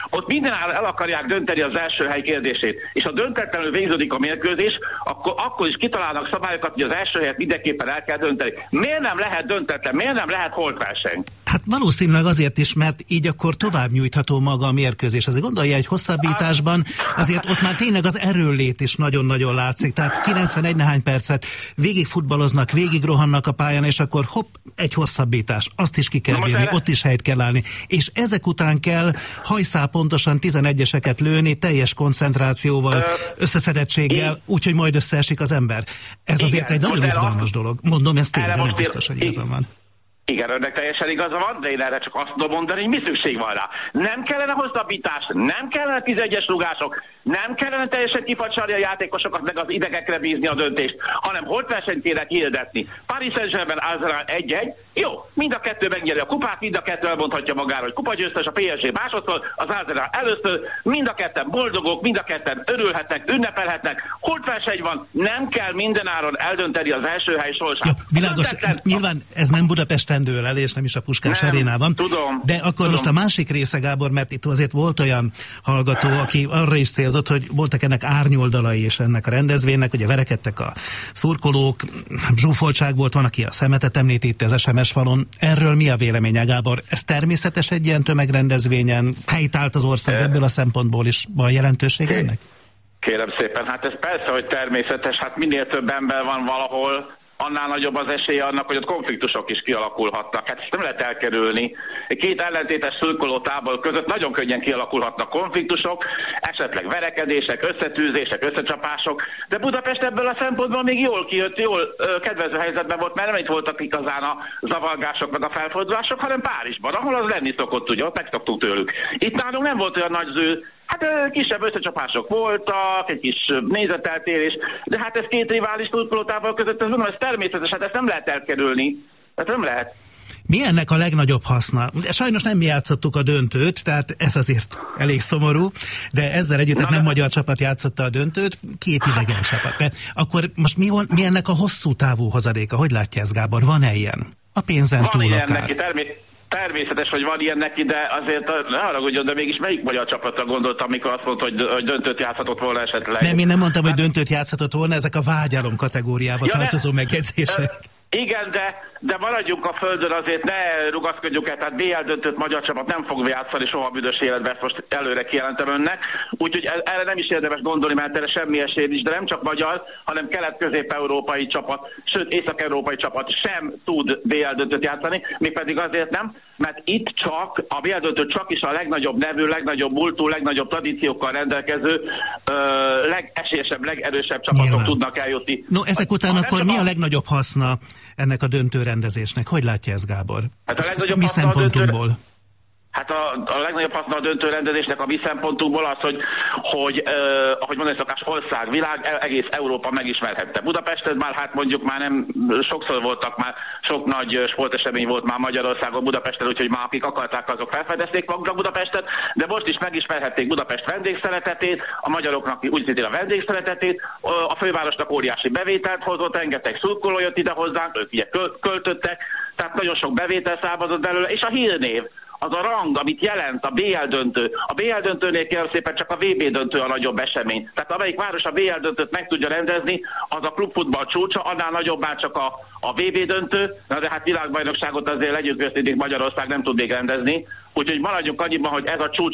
ott mindenáron el akarják dönteni az első hely kérdését. És ha döntetlenül végződik a mérkőzés, akkor is kitalálnak szabályokat, hogy az első helyet mindenképpen el kell dönteni. Miért nem lehet döntetlen? Miért nem lehet holtverseny? Hát valószínűleg azért is, mert így akkor tovább nyújtható maga a mérkőzés. Azért gondolja, egy hosszabbításban azért ott már tényleg az erőllét is nagyon-nagyon látszik. Tehát 91 nehány percet végig futballoznak, végig rohannak a pályán, és akkor hopp, egy hosszabbítás. Azt is ki kell bírni, ott is helyt kell állni. És ezek után kell hajszál pontosan 11-eseket lőni, teljes koncentrációval, összeszedettséggel, úgyhogy majd összeesik az ember. Ez azért egy nagyon izgalmas dolog. Mondom, ez tényleg nem biztos, hogy igazam van. Igen, önnek teljesen igaza van, de én erre csak azt tudom mondani, hogy mi szükség van rá. Nem kellene hosszabbítás, nem kellene 11-es rugások, nem kellene teljesen kifacsarni a játékosokat, meg az idegekre bízni a döntést, hanem holtversenyt kéne kihirdetni. Paris Saint-Germain Arsenal 1-1, jó, mind a kettő megnyeri a kupát, mind a kettő elmondhatja magára, hogy kupagyőztes, a PSG másodszor, az Arsenal először, mind a ketten boldogok, mind a ketten örülhetnek, ünnepelhetnek, holtverseny van, nem kell mindenáron eldönteni az első hely sorsát. Világos, nyilván ez nem Budapesten dől el, és nem is a Puskás arénában. Tudom, de akkor most a másik része, Gábor, mert itt azért volt olyan hallgató, aki arra is célzott, hogy voltak ennek árnyoldalai és ennek a rendezvénynek, ugye verekedtek a szurkolók, zsúfoltság volt, van, aki a szemetet említi itt az SMS falon. Erről mi a véleménye, Gábor? Ez természetes egy ilyen tömegrendezvényen? Helytált az ország ebből a szempontból is, van jelentősége ennek? Kérem szépen, hát ez persze, hogy természetes, hát minél több ember van valahol, annál nagyobb az esélye annak, hogy ott konfliktusok is kialakulhatnak. Hát ezt nem lehet elkerülni. Két ellentétes szurkoló tábor között nagyon könnyen kialakulhatnak konfliktusok, esetleg verekedések, összetűzések, összecsapások, de Budapest ebből a szempontból még jól kijött, jól kedvező helyzetben volt, mert nem itt voltak igazán a zavargások meg a felfordulások, hanem Párizsban, ahol az lenni szokott, ugye, ott megszoktuk tőlük. Itt nálunk nem volt olyan nagy zű, hát kisebb összecsapások voltak, egy kis nézeteltérés, de hát ez két rivális szurkolótábor között, ez természetes, hát ezt nem lehet elkerülni. Tehát nem lehet. Mi ennek a legnagyobb haszna? Sajnos nem mi játszottuk a döntőt, tehát ez azért elég szomorú, de ezzel együtt nem magyar csapat játszotta a döntőt, két idegen csapat. De akkor most mi ennek a hosszú távú hozadéka? Hogy látja ez, Gábor? Van-e ilyen? A pénzen van túl ilyen akár? Neki, természetes, hogy van ilyen neki, de azért ne haragudjon, de mégis melyik magyar csapatra gondolt, amikor azt mondta, hogy döntőt játszhatott volna esetleg? Nem, én nem mondtam, hogy döntőt játszhatott volna, ezek a vágyálom kategóriába tartozó megjegyzések. Igen, de maradjunk a földön, azért ne rugaszkodjunk el, tehát BL döntőt magyar csapat nem fog játszani soha büdös életben, ezt most előre kijelentem önnek, úgyhogy erre nem is érdemes gondolni, mert erre semmi esély nincs, de nem csak magyar, hanem kelet-közép-európai csapat, sőt észak-európai csapat sem tud BL döntőt játszani, mégpedig azért nem, mert itt csak a BL döntő csak is a legnagyobb nevű, legnagyobb múltú, legnagyobb tradíciókkal rendelkező, legesélyesebb, legerősebb csapatok tudnak eljutni. No, ezek után akkor mi a legnagyobb haszna ennek a döntőrendezésnek? Hogy látja ez, Gábor? Hát a legnagyobb mi szempontunkból? Hát a legnagyobb haszna a döntőrendezésnek a mi szempontunkból az, hogy ahogy mondani szokás, ország, világ, egész Európa megismerhette Budapestet, bár hát mondjuk már nem sokszor voltak már, sok nagy sportesemény volt már Magyarországon Budapesten, úgyhogy már akik akarták, azok felfedezték maguknak Budapestet, de most is megismerhették Budapest vendégszeretetét, a magyaroknak úgy szintén a vendégszeretetét, a fővárosnak óriási bevételt hozott, rengeteg szurkoló jött ide hozzánk, ők ugye költöttek, tehát nagyon sok bevétel származott belőle, és a hírnév, az a rang, amit jelent a BL döntő. A BL döntőnél kérem szépen csak a VB döntő a nagyobb esemény. Tehát amelyik város a BL döntőt meg tudja rendezni, az a klubfutball csúcsa, annál nagyobb már csak a VB döntő, na de hát világbajnokságot azért legyünk őszintén, Magyarország nem tud még rendezni. Úgyhogy maradjunk annyiban, hogy ez a csúcs,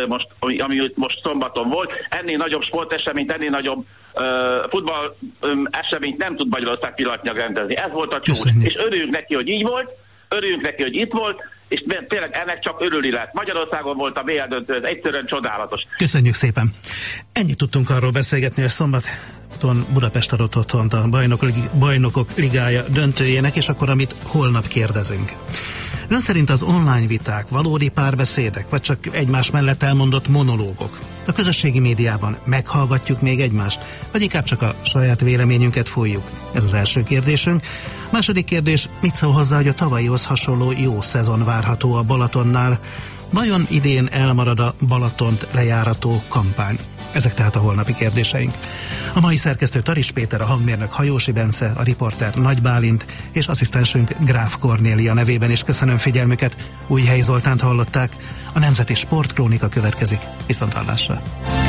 ami most szombaton volt, ennél nagyobb sporteseményt, ennél nagyobb futball eseményt nem tud Magyarország pillanatnyilag rendezni. Ez volt a csúcs. És örüljünk neki, hogy így volt, örüljünk neki, hogy itt volt, és tényleg ennek csak örülni lehet. Magyarországon volt a BL döntő, ez egyszerűen csodálatos. Köszönjük szépen. Ennyit tudtunk arról beszélgetni, hogy szombaton Budapest adott otthont a Bajnokok Ligája döntőjének, és akkor amit holnap kérdezünk. Ön szerint az online viták valódi párbeszédek, vagy csak egymás mellett elmondott monológok? A közösségi médiában meghallgatjuk még egymást, vagy inkább csak a saját véleményünket fújjuk? Ez az első kérdésünk. Második kérdés, mit szól hozzá, hogy a tavalyihoz hasonló jó szezon várható a Balatonnál? Vajon idén elmarad a Balatont lejárató kampány? Ezek tehát a holnapi kérdéseink. A mai szerkesztő Taris Péter, a hangmérnök Hajósi Bence, a riporter Nagy Bálint és asszisztensünk Gráf Kornélia nevében is köszönöm figyelmüket. Újhelyi Zoltánt hallották. A Nemzeti Sportkrónika következik. Viszonthallásra.